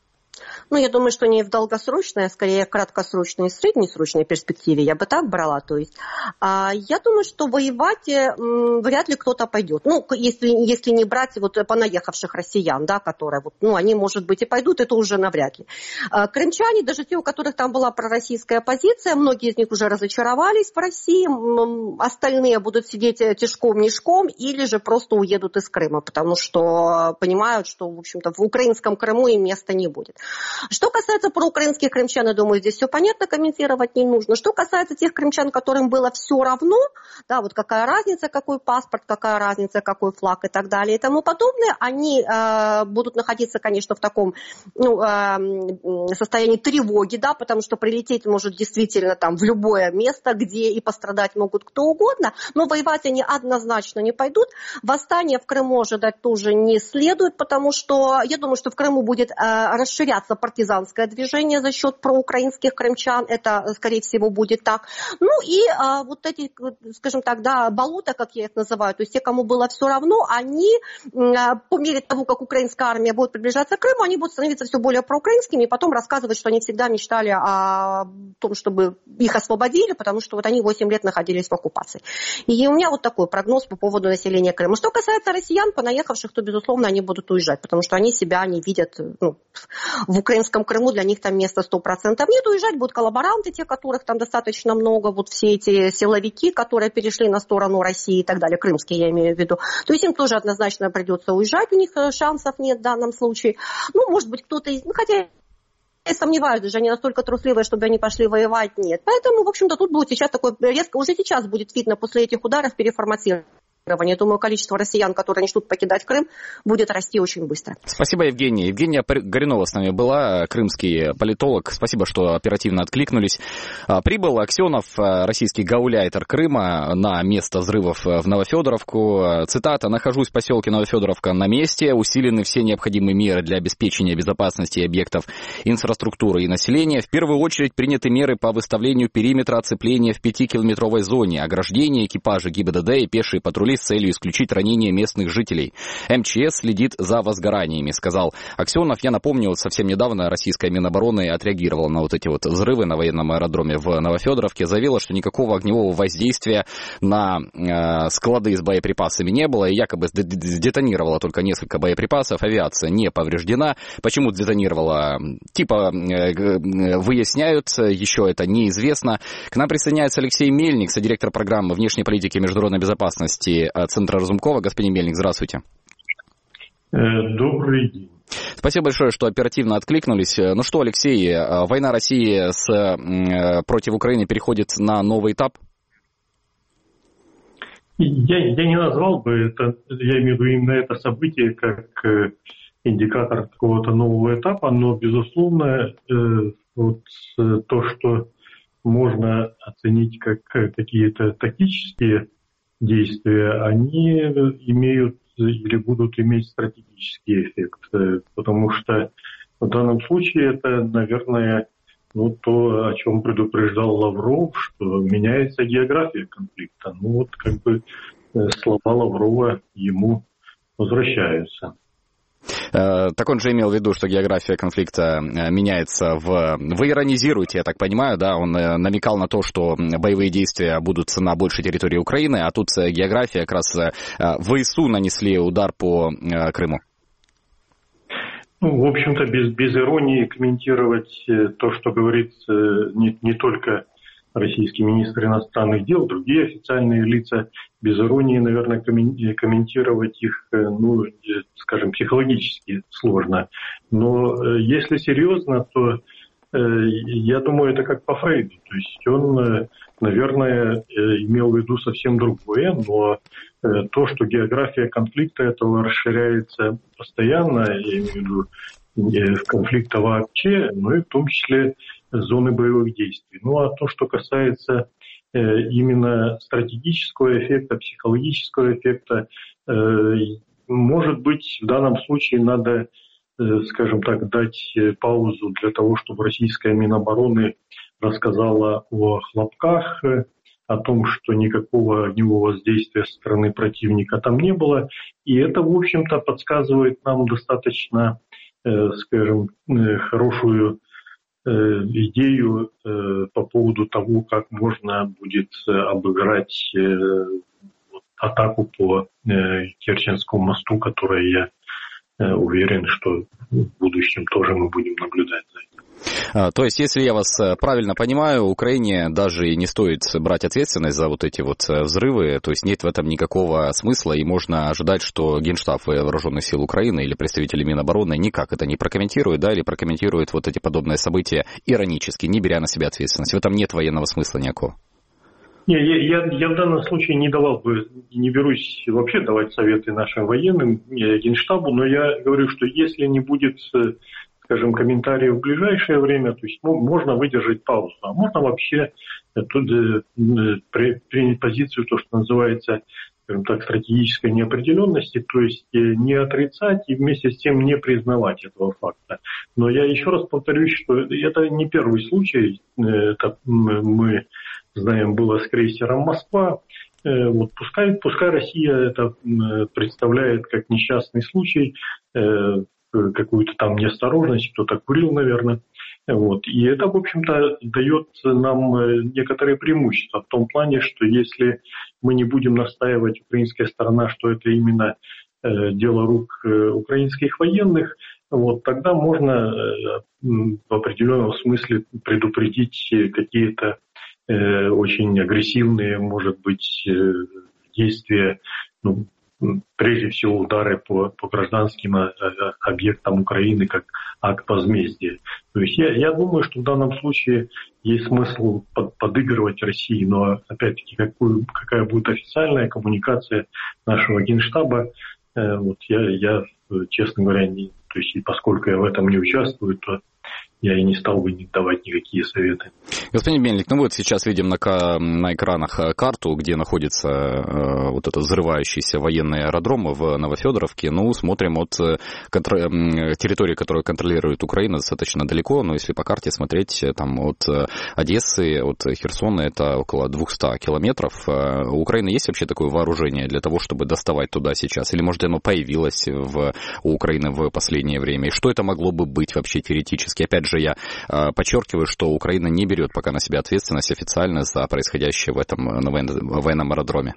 Ну, я думаю, что не в долгосрочной, а скорее краткосрочной и среднесрочной перспективе. Я бы так брала. То есть, а, я думаю, что воевать м, вряд ли кто-то пойдет. Ну, если, если не брать вот понаехавших россиян, да, которые, вот, ну, они, может быть, и пойдут, это уже навряд ли. А, крымчане, даже те, у которых там была пророссийская позиция, многие из них уже разочаровались в России, м, остальные будут сидеть тяжком-мешком или же просто уедут из Крыма, потому что понимают, что, в общем-то, в украинском Крыму им места не будет. Что касается проукраинских крымчан, я думаю, здесь все понятно, комментировать не нужно. Что касается тех крымчан, которым было все равно, да, вот какая разница, какой паспорт, какая разница, какой флаг и так далее и тому подобное, они э, будут находиться, конечно, в таком, ну, э, состоянии тревоги, да, потому что прилететь может действительно там в любое место, где и пострадать могут кто угодно, но воевать они однозначно не пойдут. Восстание в Крыму ожидать тоже не следует, потому что я думаю, что в Крыму будет э, расширяться партизанское движение за счет проукраинских крымчан, это, скорее всего, будет так. Ну и а, вот эти, скажем так, да, болота, как я их называю, то есть те, кому было все равно, они а, по мере того, как украинская армия будет приближаться к Крыму, они будут становиться все более проукраинскими и потом рассказывать, что они всегда мечтали о том, чтобы их освободили, потому что вот они восемь лет находились в оккупации. И у меня вот такой прогноз по поводу населения Крыма. Что касается россиян, понаехавших, то, безусловно, они будут уезжать, потому что они себя не видят, ну, в украинском Крыму, для них там места сто процентов нет. Уезжать будут коллаборанты, те, которых там достаточно много, вот все эти силовики, которые перешли на сторону России и так далее, крымские я имею в виду. То есть им тоже однозначно придется уезжать, у них шансов нет в данном случае. Ну, может быть, кто-то из... Ну, хотя... Я сомневаюсь, даже они настолько трусливые, чтобы они пошли воевать, нет. Поэтому, в общем-то, тут будет сейчас такое резко, уже сейчас будет видно после этих ударов переформатирование. Я думаю, количество россиян, которые начнут покидать Крым, будет расти очень быстро. Спасибо, Евгения. Евгения Горюнова с нами была, крымский политолог. Спасибо, что оперативно откликнулись. Прибыл Аксенов, российский гауляйтер Крыма, на место взрывов в Новофедоровку. Цитата: «Нахожусь в поселке Новофедоровка на месте. Усилены все необходимые меры для обеспечения безопасности объектов инфраструктуры и населения. В первую очередь приняты меры по выставлению периметра оцепления в пятикилометровой зоне. Ограждение, экипажи ГИБДД и пешие патрули с целью исключить ранения местных жителей. МЧС следит за возгораниями, сказал Аксенов. Я напомню, совсем недавно российская Минобороны отреагировала на вот эти вот взрывы на военном аэродроме в Новофедоровке, заявила, что никакого огневого воздействия на э, склады с боеприпасами не было, и якобы сдетонировала только несколько боеприпасов, авиация не повреждена. Почему сдетонировала? Типа э, выясняют, еще это неизвестно. К нам присоединяется Алексей Мельник, содиректор программы внешней политики и международной безопасности Центра Разумкова. Господин Мельник, здравствуйте. Добрый день. Спасибо большое, что оперативно откликнулись. Ну что, Алексей, война России с, против Украины переходит на новый этап? Я, я не назвал бы это, я имею в виду именно это событие, как индикатор какого-то нового этапа, но, безусловно, вот то, что можно оценить как какие-то тактические действия, они имеют или будут иметь стратегический эффект, потому что в данном случае это, наверное, ну, то, о чем предупреждал Лавров, что меняется география конфликта. Ну вот как бы слова Лаврова ему возвращаются. Так он же имел в виду, что география конфликта меняется в... Вы иронизируете, я так понимаю, да? Он намекал на то, что боевые действия будут на большей территории Украины, а тут география, как раз ВСУ нанесли удар по Крыму. Ну, в общем-то, без, без иронии комментировать то, что говорит не, не только российский министр иностранных дел, другие официальные лица, без иронии, наверное, комментировать их, ну, скажем, психологически сложно. Но если серьезно, то я думаю, это как по Фрейду. То есть он, наверное, имел в виду совсем другое, но то, что география конфликта этого расширяется постоянно, я имею в виду конфликта вообще, ну и в том числе зоны боевых действий. Ну а то, что касается э, именно стратегического эффекта, психологического эффекта, э, может быть, в данном случае надо, э, скажем так, дать паузу для того, чтобы российская Минобороны рассказала о хлопках, э, о том, что никакого огневого воздействия со стороны противника там не было. И это, в общем-то, подсказывает нам достаточно, э, скажем, э, хорошую идею э, по поводу того, как можно будет обыграть э, вот, атаку по э, Керченскому мосту, которая, я э, уверен, что в будущем тоже мы будем наблюдать за этим. То есть, если я вас правильно понимаю, Украине даже и не стоит брать ответственность за вот эти вот взрывы, то есть нет в этом никакого смысла, и можно ожидать, что Генштаб Вооруженных сил Украины или представители Минобороны никак это не прокомментируют, да, или прокомментируют вот эти подобные события иронически, не беря на себя ответственность. В этом нет военного смысла никакого. Не, я, я, я в данном случае не давал бы, не берусь вообще давать советы нашим военным, Генштабу, но я говорю, что если не будет, скажем, комментариев в ближайшее время, то есть ну, можно выдержать паузу, а можно вообще тут э, при, принять позицию, то, что называется, скажем так, стратегической неопределенности, то есть э, не отрицать и вместе с тем не признавать этого факта. Но я еще раз повторюсь, что это не первый случай, э, это мы знаем, было с крейсером «Москва». Э, вот пускай, пускай Россия это э, представляет как несчастный случай, э, какую-то там неосторожность, кто-то курил, наверное. Вот. И это, в общем-то, дает нам некоторые преимущества в том плане, что если мы не будем настаивать, украинская сторона, что это именно э, дело рук э, украинских военных, вот, тогда можно э, в определенном смысле предупредить какие-то э, очень агрессивные, может быть, э, действия, ну, прежде всего удары по, по гражданским объектам Украины как акт возмездия. То есть я, я думаю, что в данном случае есть смысл под, подыгрывать России, но опять-таки какую, какая будет официальная коммуникация нашего Генштаба, э, вот я, я, честно говоря, не, то есть и поскольку я в этом не участвую, то я и не стал бы давать никакие советы. Господин Мельник, ну вот сейчас видим на, на экранах карту, где находится э, вот этот взрывающийся военный аэродром в Новофедоровке. Ну, смотрим от контр... территории, которую контролирует Украина, достаточно далеко, но если по карте смотреть, там от Одессы, от Херсона это около двести километров. У Украины есть вообще такое вооружение для того, чтобы доставать туда сейчас? Или, может, оно появилось в, у Украины в последнее время? И что это могло бы быть вообще теоретически? Опять же, я э, подчеркиваю, что Украина не берет пока на себя ответственность официально за происходящее в этом военном аэродроме.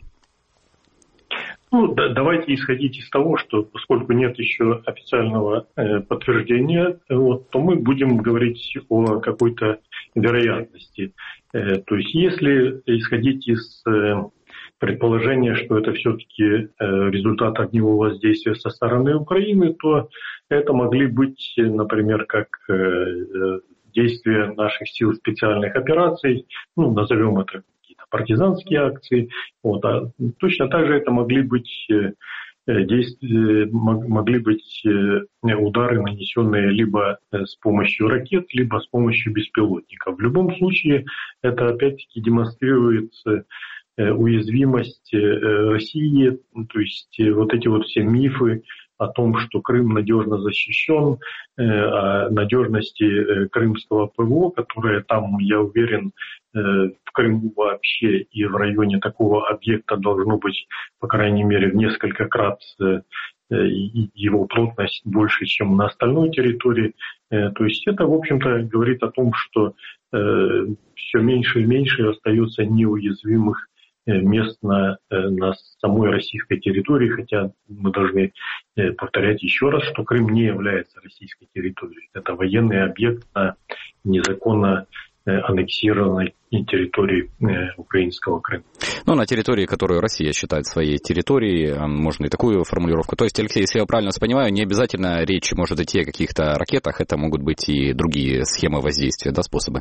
Ну, да, давайте исходить из того, что поскольку нет еще официального э, подтверждения, вот, то мы будем говорить о какой-то вероятности. Э, то есть если исходить из э, предположения, что это все-таки э, результат огневого воздействия со стороны Украины, то это могли быть, например, как э, действия наших сил специальных операций, ну, назовем это какие-то партизанские акции. Вот, а точно так же это могли быть, э, действия, могли быть э, удары, нанесенные либо с помощью ракет, либо с помощью беспилотников. В любом случае это опять-таки демонстрирует э, уязвимость э, России, то есть э, вот эти вот все мифы о том, что Крым надежно защищен, о надежности крымского ПВО, которое там, я уверен, в Крыму вообще и в районе такого объекта должно быть, по крайней мере, в несколько крат его плотность больше, чем на остальной территории. То есть это, в общем-то, говорит о том, что все меньше и меньше остается неуязвимых мест на, на самой российской территории, хотя мы должны повторять еще раз, что Крым не является российской территорией. Это военный объект на незаконно аннексированной территории украинского Крыма. Ну, на территории, которую Россия считает своей территорией, можно и такую формулировку. То есть, Алексей, если я правильно понимаю, не обязательно речь может идти о каких-то ракетах, это могут быть и другие схемы воздействия, да, способы?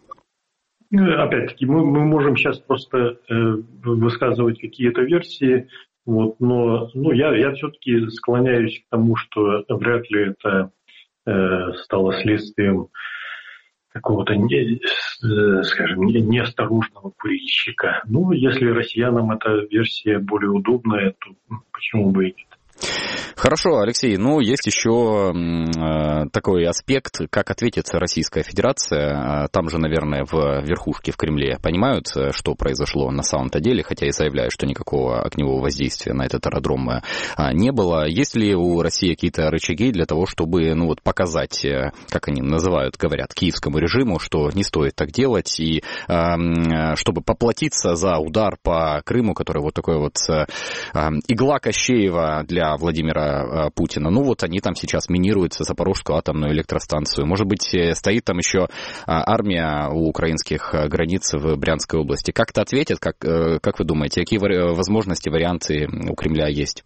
Опять-таки, мы, мы можем сейчас просто э, высказывать какие-то версии, вот, но ну, я, я все-таки склоняюсь к тому, что вряд ли это э, стало следствием какого-то, не, э, скажем, не, неосторожного курильщика. Ну, если россиянам эта версия более удобная, то почему бы и нет. Хорошо, Алексей, ну, есть еще э, такой аспект, как ответит Российская Федерация. Там же, наверное, в верхушке в Кремле понимают, что произошло на самом-то деле, хотя и заявляют, что никакого огневого воздействия на этот аэродром э, не было. Есть ли у России какие-то рычаги для того, чтобы, ну, вот показать, э, как они называют, говорят, киевскому режиму, что не стоит так делать, и э, чтобы поплатиться за удар по Крыму, который вот такой вот э, игла Кощеева для Владимира Путина. Ну вот они там сейчас минируют Запорожскую атомную электростанцию. Может быть, стоит там еще армия у украинских границ в Брянской области. Как-то ответят? Как, как вы думаете, какие возможности, варианты у Кремля есть?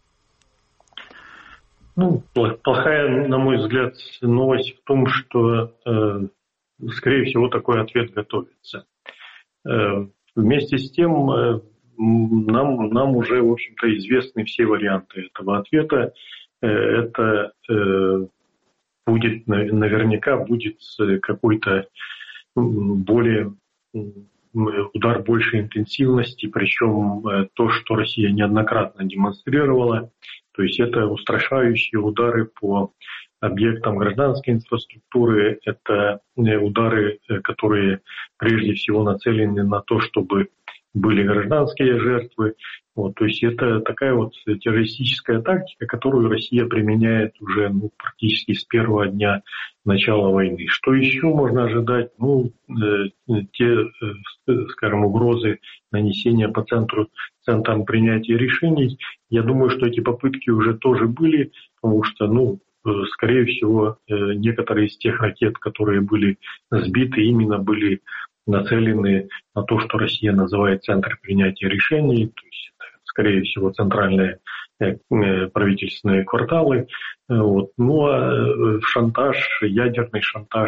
Ну, плохая, на мой взгляд, новость в том, что, скорее всего, такой ответ готовится. Вместе с тем, Нам, нам уже, в общем-то, известны все варианты этого ответа. Это э, будет, наверняка будет какой-то более, удар большей интенсивности, причем то, что Россия неоднократно демонстрировала, то есть это устрашающие удары по объектам гражданской инфраструктуры, это удары, которые прежде всего нацелены на то, чтобы были гражданские жертвы. Вот, то есть это такая вот террористическая тактика, которую Россия применяет уже ну, практически с первого дня начала войны. Что еще можно ожидать? Ну, э, те, э, скажем, угрозы нанесения по центру, центрам принятия решений. Я думаю, что эти попытки уже тоже были, потому что, ну, э, скорее всего, э, некоторые из тех ракет, которые были сбиты, именно были нацелены на то, что Россия называет центр принятия решений, то есть, скорее всего, центральные правительственные кварталы. Вот. Ну а шантаж, ядерный шантаж,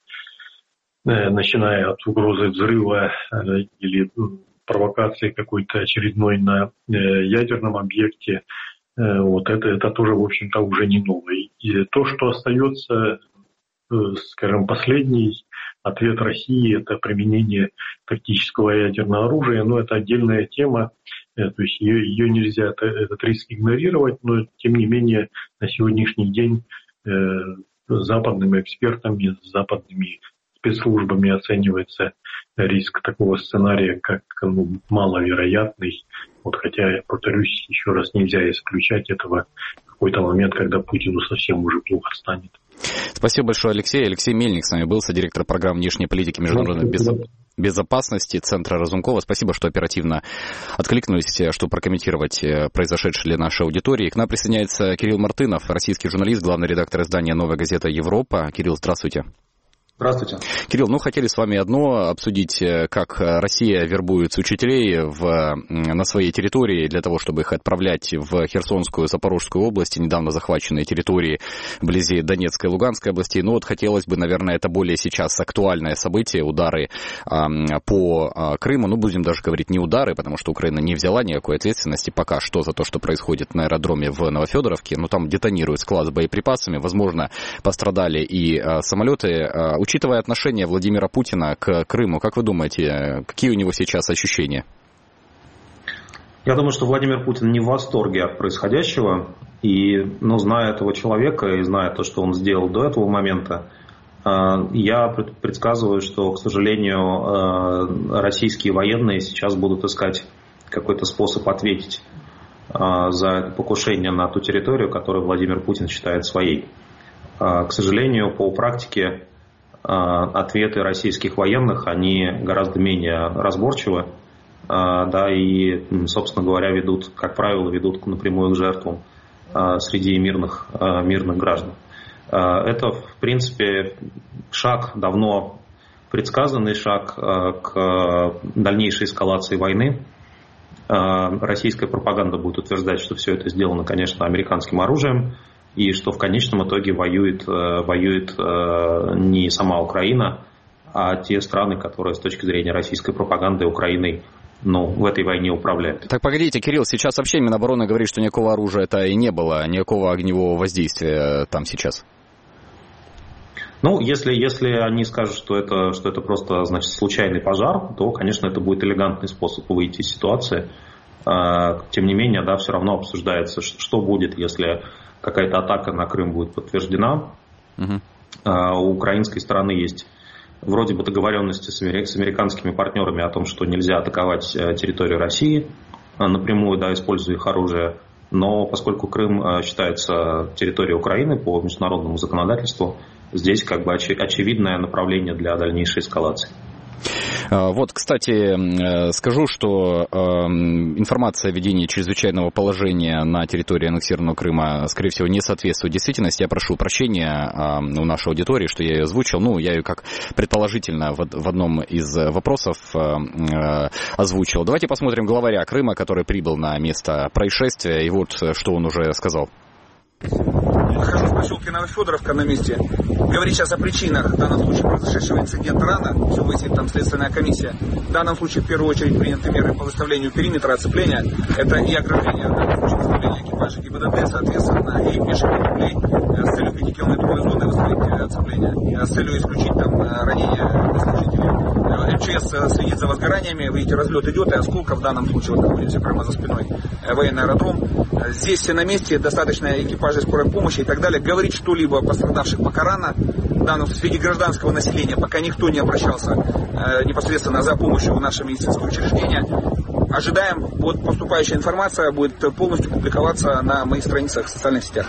начиная от угрозы взрыва или провокации какой-то очередной на ядерном объекте, вот это, это тоже, в общем-то, уже не новое. И то, что остается скажем, последний ответ России – это применение тактического ядерного оружия, но это отдельная тема, то есть ее, ее нельзя этот риск игнорировать, но тем не менее на сегодняшний день западными экспертами, западными спецслужбами оценивается риск такого сценария как ну, маловероятный. Вот, хотя, повторюсь, еще раз, нельзя исключать этого в какой-то момент, когда Путину совсем уже плохо станет. Спасибо большое, Алексей. Алексей Мельник с нами был, содиректор программы внешней политики международной без... безопасности Центра Разумкова. Спасибо, что оперативно откликнулись, чтобы прокомментировать произошедшее для нашей аудитории. К нам присоединяется Кирилл Мартынов, российский журналист, главный редактор издания «Новая газета Европа». Кирилл, здравствуйте. Здравствуйте. Кирилл, ну хотели с вами одно обсудить, как Россия вербует учителей в, на своей территории для того, чтобы их отправлять в Херсонскую, Запорожскую области, недавно захваченные территории вблизи Донецкой и Луганской областей. Но вот хотелось бы, наверное, это более сейчас актуальное событие, удары а, по а, Крыму. Ну, будем даже говорить не удары, потому что Украина не взяла никакой ответственности пока что за то, что происходит на аэродроме в Новофедоровке. Но там детонирует склад с боеприпасами. Возможно, пострадали и а, самолеты. А, Учитывая отношение Владимира Путина к Крыму, как вы думаете, какие у него сейчас ощущения? Я думаю, что Владимир Путин не в восторге от происходящего. И, ну, зная этого человека и зная то, что он сделал до этого момента, я предсказываю, что, к сожалению, российские военные сейчас будут искать какой-то способ ответить за это покушение на ту территорию, которую Владимир Путин считает своей. К сожалению, по практике ответы российских военных, они гораздо менее разборчивы, да, и, собственно говоря, ведут, как правило, ведут напрямую к жертвам среди мирных, мирных граждан. Это, в принципе, шаг, давно предсказанный шаг к дальнейшей эскалации войны. Российская пропаганда будет утверждать, что все это сделано, конечно, американским оружием, и что в конечном итоге воюет, воюет не сама Украина, а те страны, которые с точки зрения российской пропаганды Украиной, ну, в этой войне управляют. Так погодите, Кирилл, сейчас вообще Минобороны говорит, что никакого оружия-то и не было, никакого огневого воздействия там сейчас. Ну, если, если они скажут, что это, что это просто, значит, случайный пожар, то, конечно, это будет элегантный способ выйти из ситуации. Тем не менее, да, все равно обсуждается, что будет, если какая-то атака на Крым будет подтверждена. Uh-huh. У украинской стороны есть вроде бы договоренности с американскими партнерами о том, что нельзя атаковать территорию России напрямую, да, используя их оружие. Но поскольку Крым считается территорией Украины по международному законодательству, здесь как бы очевидное направление для дальнейшей эскалации. Вот, кстати, скажу, что информация о введении чрезвычайного положения на территории аннексированного Крыма, скорее всего, не соответствует действительности. Я прошу прощения у нашей аудитории, что я ее озвучил. Ну, я ее как предположительно в одном из вопросов озвучил. Давайте посмотрим главаря Крыма, который прибыл на место происшествия, и вот что он уже сказал. Нахожусь в поселке Новофедоровка на месте. Говорить сейчас о причинах в данном случае произошедшего инцидента рано. Все выяснит там следственная комиссия. В данном случае в первую очередь приняты меры по выставлению периметра оцепления. Это и ограждение, в данном случае выставление экипажа ГИБДД, соответственно, и пеших патрулей с целью пятикилометровой зоны выставить оцепление. С целью исключить там ранения служителей. МЧС следит за возгораниями. Видите, разлет идет, и осколков в данном случае вот находимся прямо за спиной. Военный аэродром. Здесь все на месте, достаточно экипажей скорой помощи и так далее. Говорить что-либо о пострадавших пока рано. В данном случае среди гражданского населения пока никто не обращался э, непосредственно за помощью в наше медицинское учреждение. Ожидаем, вот поступающая информация будет полностью публиковаться на моих страницах в социальных сетях.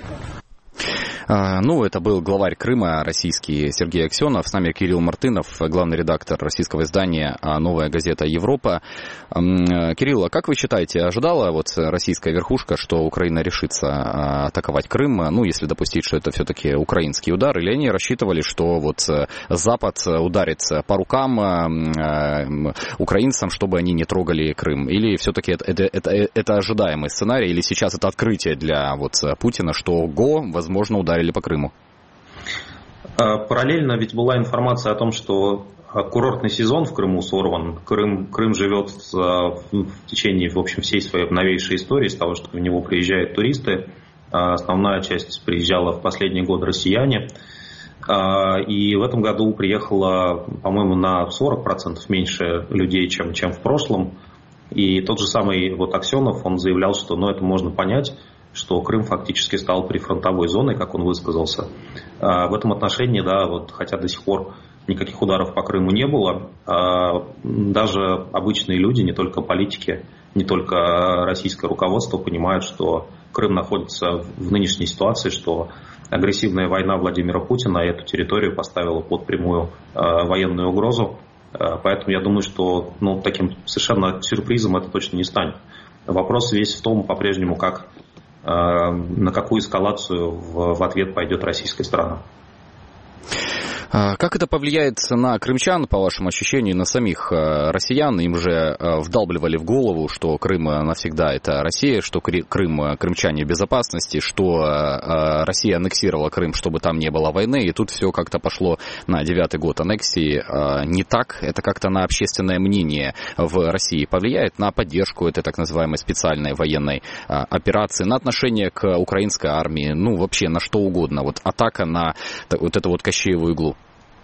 Ну, это был главарь Крыма, российский Сергей Аксенов. С нами Кирилл Мартынов, главный редактор российского издания «Новая газета Европа». Кирилл, а как вы считаете, ожидала вот российская верхушка, что Украина решится атаковать Крым, ну, если допустить, что это все-таки украинский удар, или они рассчитывали, что вот Запад ударит по рукам украинцам, чтобы они не трогали Крым? Или все-таки это, это, это, это ожидаемый сценарий, или сейчас это открытие для вот Путина, что го, возможно, ударит или по Крыму? Параллельно ведь была информация о том, что курортный сезон в Крыму сорван. Крым, Крым живет в течение, в общем, всей своей новейшей истории с того, что в него приезжают туристы. Основная часть приезжала в последний год россияне. И в этом году приехало, по-моему, на сорок процентов меньше людей, чем, чем в прошлом. И тот же самый вот Аксенов, он заявлял, что ну, это можно понять, что Крым фактически стал прифронтовой зоной, как он высказался. В этом отношении, да, вот, хотя до сих пор никаких ударов по Крыму не было, даже обычные люди, не только политики, не только российское руководство понимают, что Крым находится в нынешней ситуации, что агрессивная война Владимира Путина эту территорию поставила под прямую военную угрозу. Поэтому я думаю, что ну, таким совершенно сюрпризом это точно не станет. Вопрос весь в том, по-прежнему, как, на какую эскалацию в, в ответ пойдет российская сторона. Как это повлияет на крымчан, по вашему ощущению, на самих россиян? Им же вдалбливали в голову, что Крым навсегда это Россия, что Крым крымчане в безопасности, что Россия аннексировала Крым, чтобы там не было войны, и тут все как-то пошло на девятый год аннексии не так. Это как-то на общественное мнение в России повлияет, на поддержку этой так называемой специальной военной операции, на отношение к украинской армии, ну вообще на что угодно. Вот атака на вот эту вот Кощееву иглу.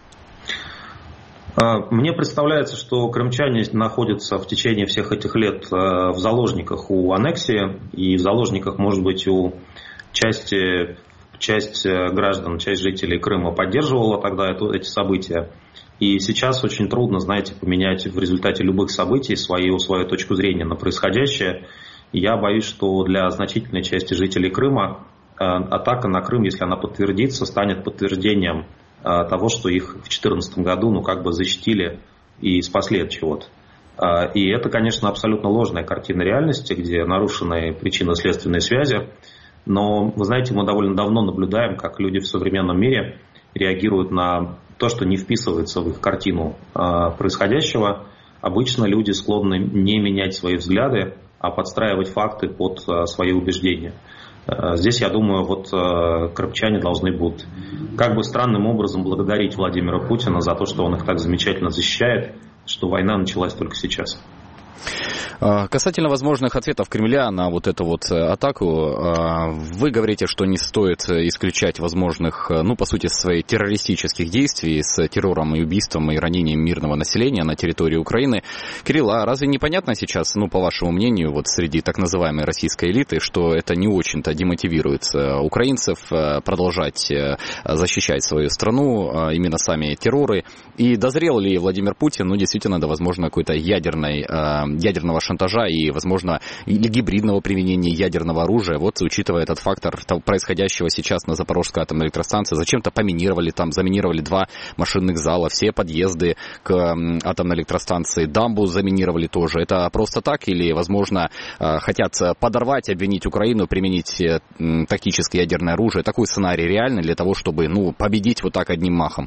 Мне представляется, что крымчане находятся в течение всех этих лет в заложниках у аннексии, и в заложниках, может быть, у части, часть граждан, часть жителей Крыма поддерживала тогда это, эти события. И сейчас очень трудно, знаете, поменять в результате любых событий свою, свою точку зрения на происходящее. И я боюсь, что для значительной части жителей Крыма атака на Крым, если она подтвердится, станет подтверждением того, что их в две тысячи четырнадцатом году ну, как бы защитили и спасли от чего-то. И это, конечно, абсолютно ложная картина реальности, где нарушены причинно-следственные связи. Но, вы знаете, мы довольно давно наблюдаем, как люди в современном мире реагируют на то, что не вписывается в их картину происходящего. Обычно люди склонны не менять свои взгляды, а подстраивать факты под свои убеждения. Здесь, я думаю, вот крымчане должны будут как бы странным образом благодарить Владимира Путина за то, что он их так замечательно защищает, что война началась только сейчас. Касательно возможных ответов Кремля на вот эту вот атаку, вы говорите, что не стоит исключать возможных, ну, по сути, своих террористических действий с террором и убийством и ранением мирного населения на территории Украины. Кирилл, а разве непонятно сейчас, ну, по вашему мнению, вот среди так называемой российской элиты, что это не очень-то демотивирует украинцев продолжать защищать свою страну, именно сами терроры? И дозрел ли Владимир Путин, ну, действительно, до, возможно, какой-то ядерной, ядерного шантажа и, возможно, или гибридного применения ядерного оружия, вот учитывая этот фактор происходящего сейчас на Запорожской атомной электростанции, зачем-то поминировали там, заминировали два машинных зала, все подъезды к атомной электростанции, дамбу заминировали тоже. Это просто так или, возможно, хотят подорвать, обвинить Украину, применить тактическое ядерное оружие? Такой сценарий реальный для того, чтобы, ну, победить вот так одним махом?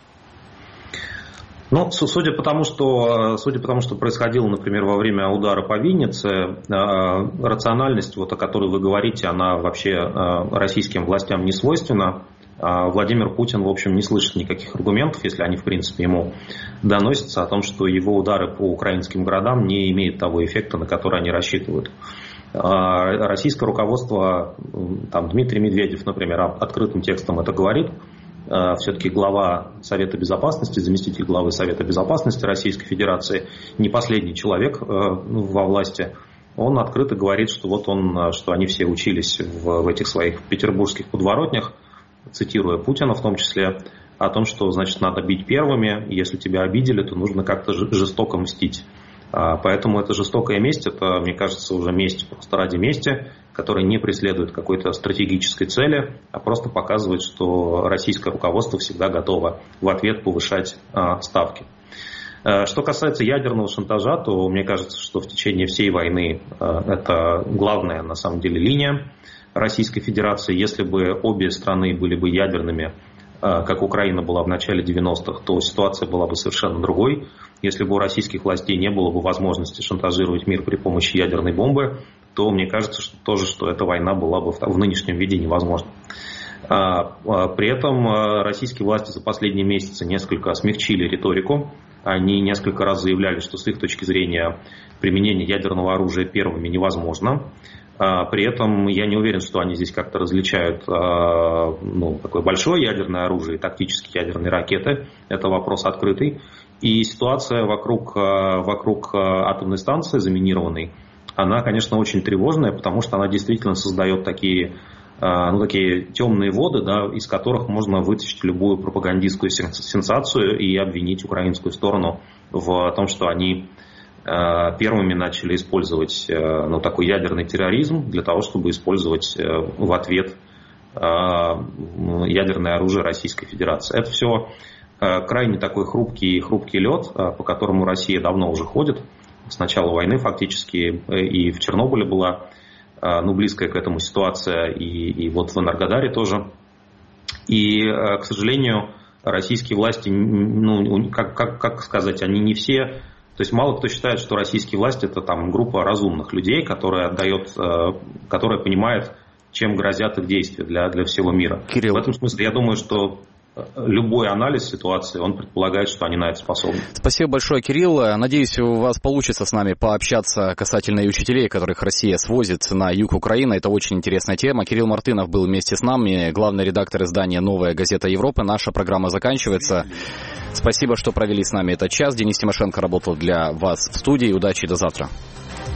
Ну, судя по тому, что, судя по тому, что происходило, например, во время удара по Виннице, рациональность, вот, о которой вы говорите, она вообще российским властям не свойственна. Владимир Путин, в общем, не слышит никаких аргументов, если они, в принципе, ему доносятся, о том, что его удары по украинским городам не имеют того эффекта, на который они рассчитывают. Российское руководство, там, Дмитрий Медведев, например, открытым текстом это говорит. Все-таки глава Совета Безопасности, заместитель главы Совета Безопасности Российской Федерации, не последний человек во власти, он открыто говорит, что вот он, что они все учились в, в этих своих петербургских подворотнях, цитируя Путина в том числе, о том, что, значит, надо бить первыми, если тебя обидели, то нужно как-то жестоко мстить. Поэтому это жестокая месть, это, мне кажется, уже месть просто ради мести, которая не преследует какой-то стратегической цели, а просто показывает, что российское руководство всегда готово в ответ повышать ставки. Что касается ядерного шантажа, то мне кажется, что в течение всей войны это главная, на самом деле, линия Российской Федерации. Если бы обе страны были бы ядерными, как Украина была в начале девяностых, то ситуация была бы совершенно другой. Если бы у российских властей не было бы возможности шантажировать мир при помощи ядерной бомбы, то мне кажется, что тоже, что эта война была бы в нынешнем виде невозможна. При этом российские власти за последние месяцы несколько смягчили риторику. Они несколько раз заявляли, что с их точки зрения применение ядерного оружия первыми невозможно. При этом я не уверен, что они здесь как-то различают ну, такое большое ядерное оружие и тактические ядерные ракеты. Это вопрос открытый. И ситуация вокруг, вокруг атомной станции заминированной, она, конечно, очень тревожная, потому что она действительно создает такие, ну, такие темные воды, да, из которых можно вытащить любую пропагандистскую сенсацию и обвинить украинскую сторону в том, что они первыми начали использовать ну, такой ядерный терроризм для того, чтобы использовать в ответ ядерное оружие Российской Федерации. Это все крайне такой хрупкий, хрупкий лед, по которому Россия давно уже ходит. С начала войны фактически и в Чернобыле была ну, близкая к этому ситуация, и, и вот в Энергодаре тоже. И, к сожалению, российские власти, ну, как, как, как сказать, они не все... То есть мало кто считает, что российские власти это там группа разумных людей, которая отдает, которая понимает, чем грозят их действия для, для всего мира. Кирилл. В этом смысле я думаю, что любой анализ ситуации, он предполагает, что они на это способны. Спасибо большое, Кирилл. Надеюсь, у вас получится с нами пообщаться касательно и учителей, которых Россия свозит на юг Украины. Это очень интересная тема. Кирилл Мартынов был вместе с нами, главный редактор издания «Новая газета Европы». Наша программа заканчивается. Спасибо, что провели с нами этот час. Денис Тимошенко работал для вас в студии. Удачи и до завтра.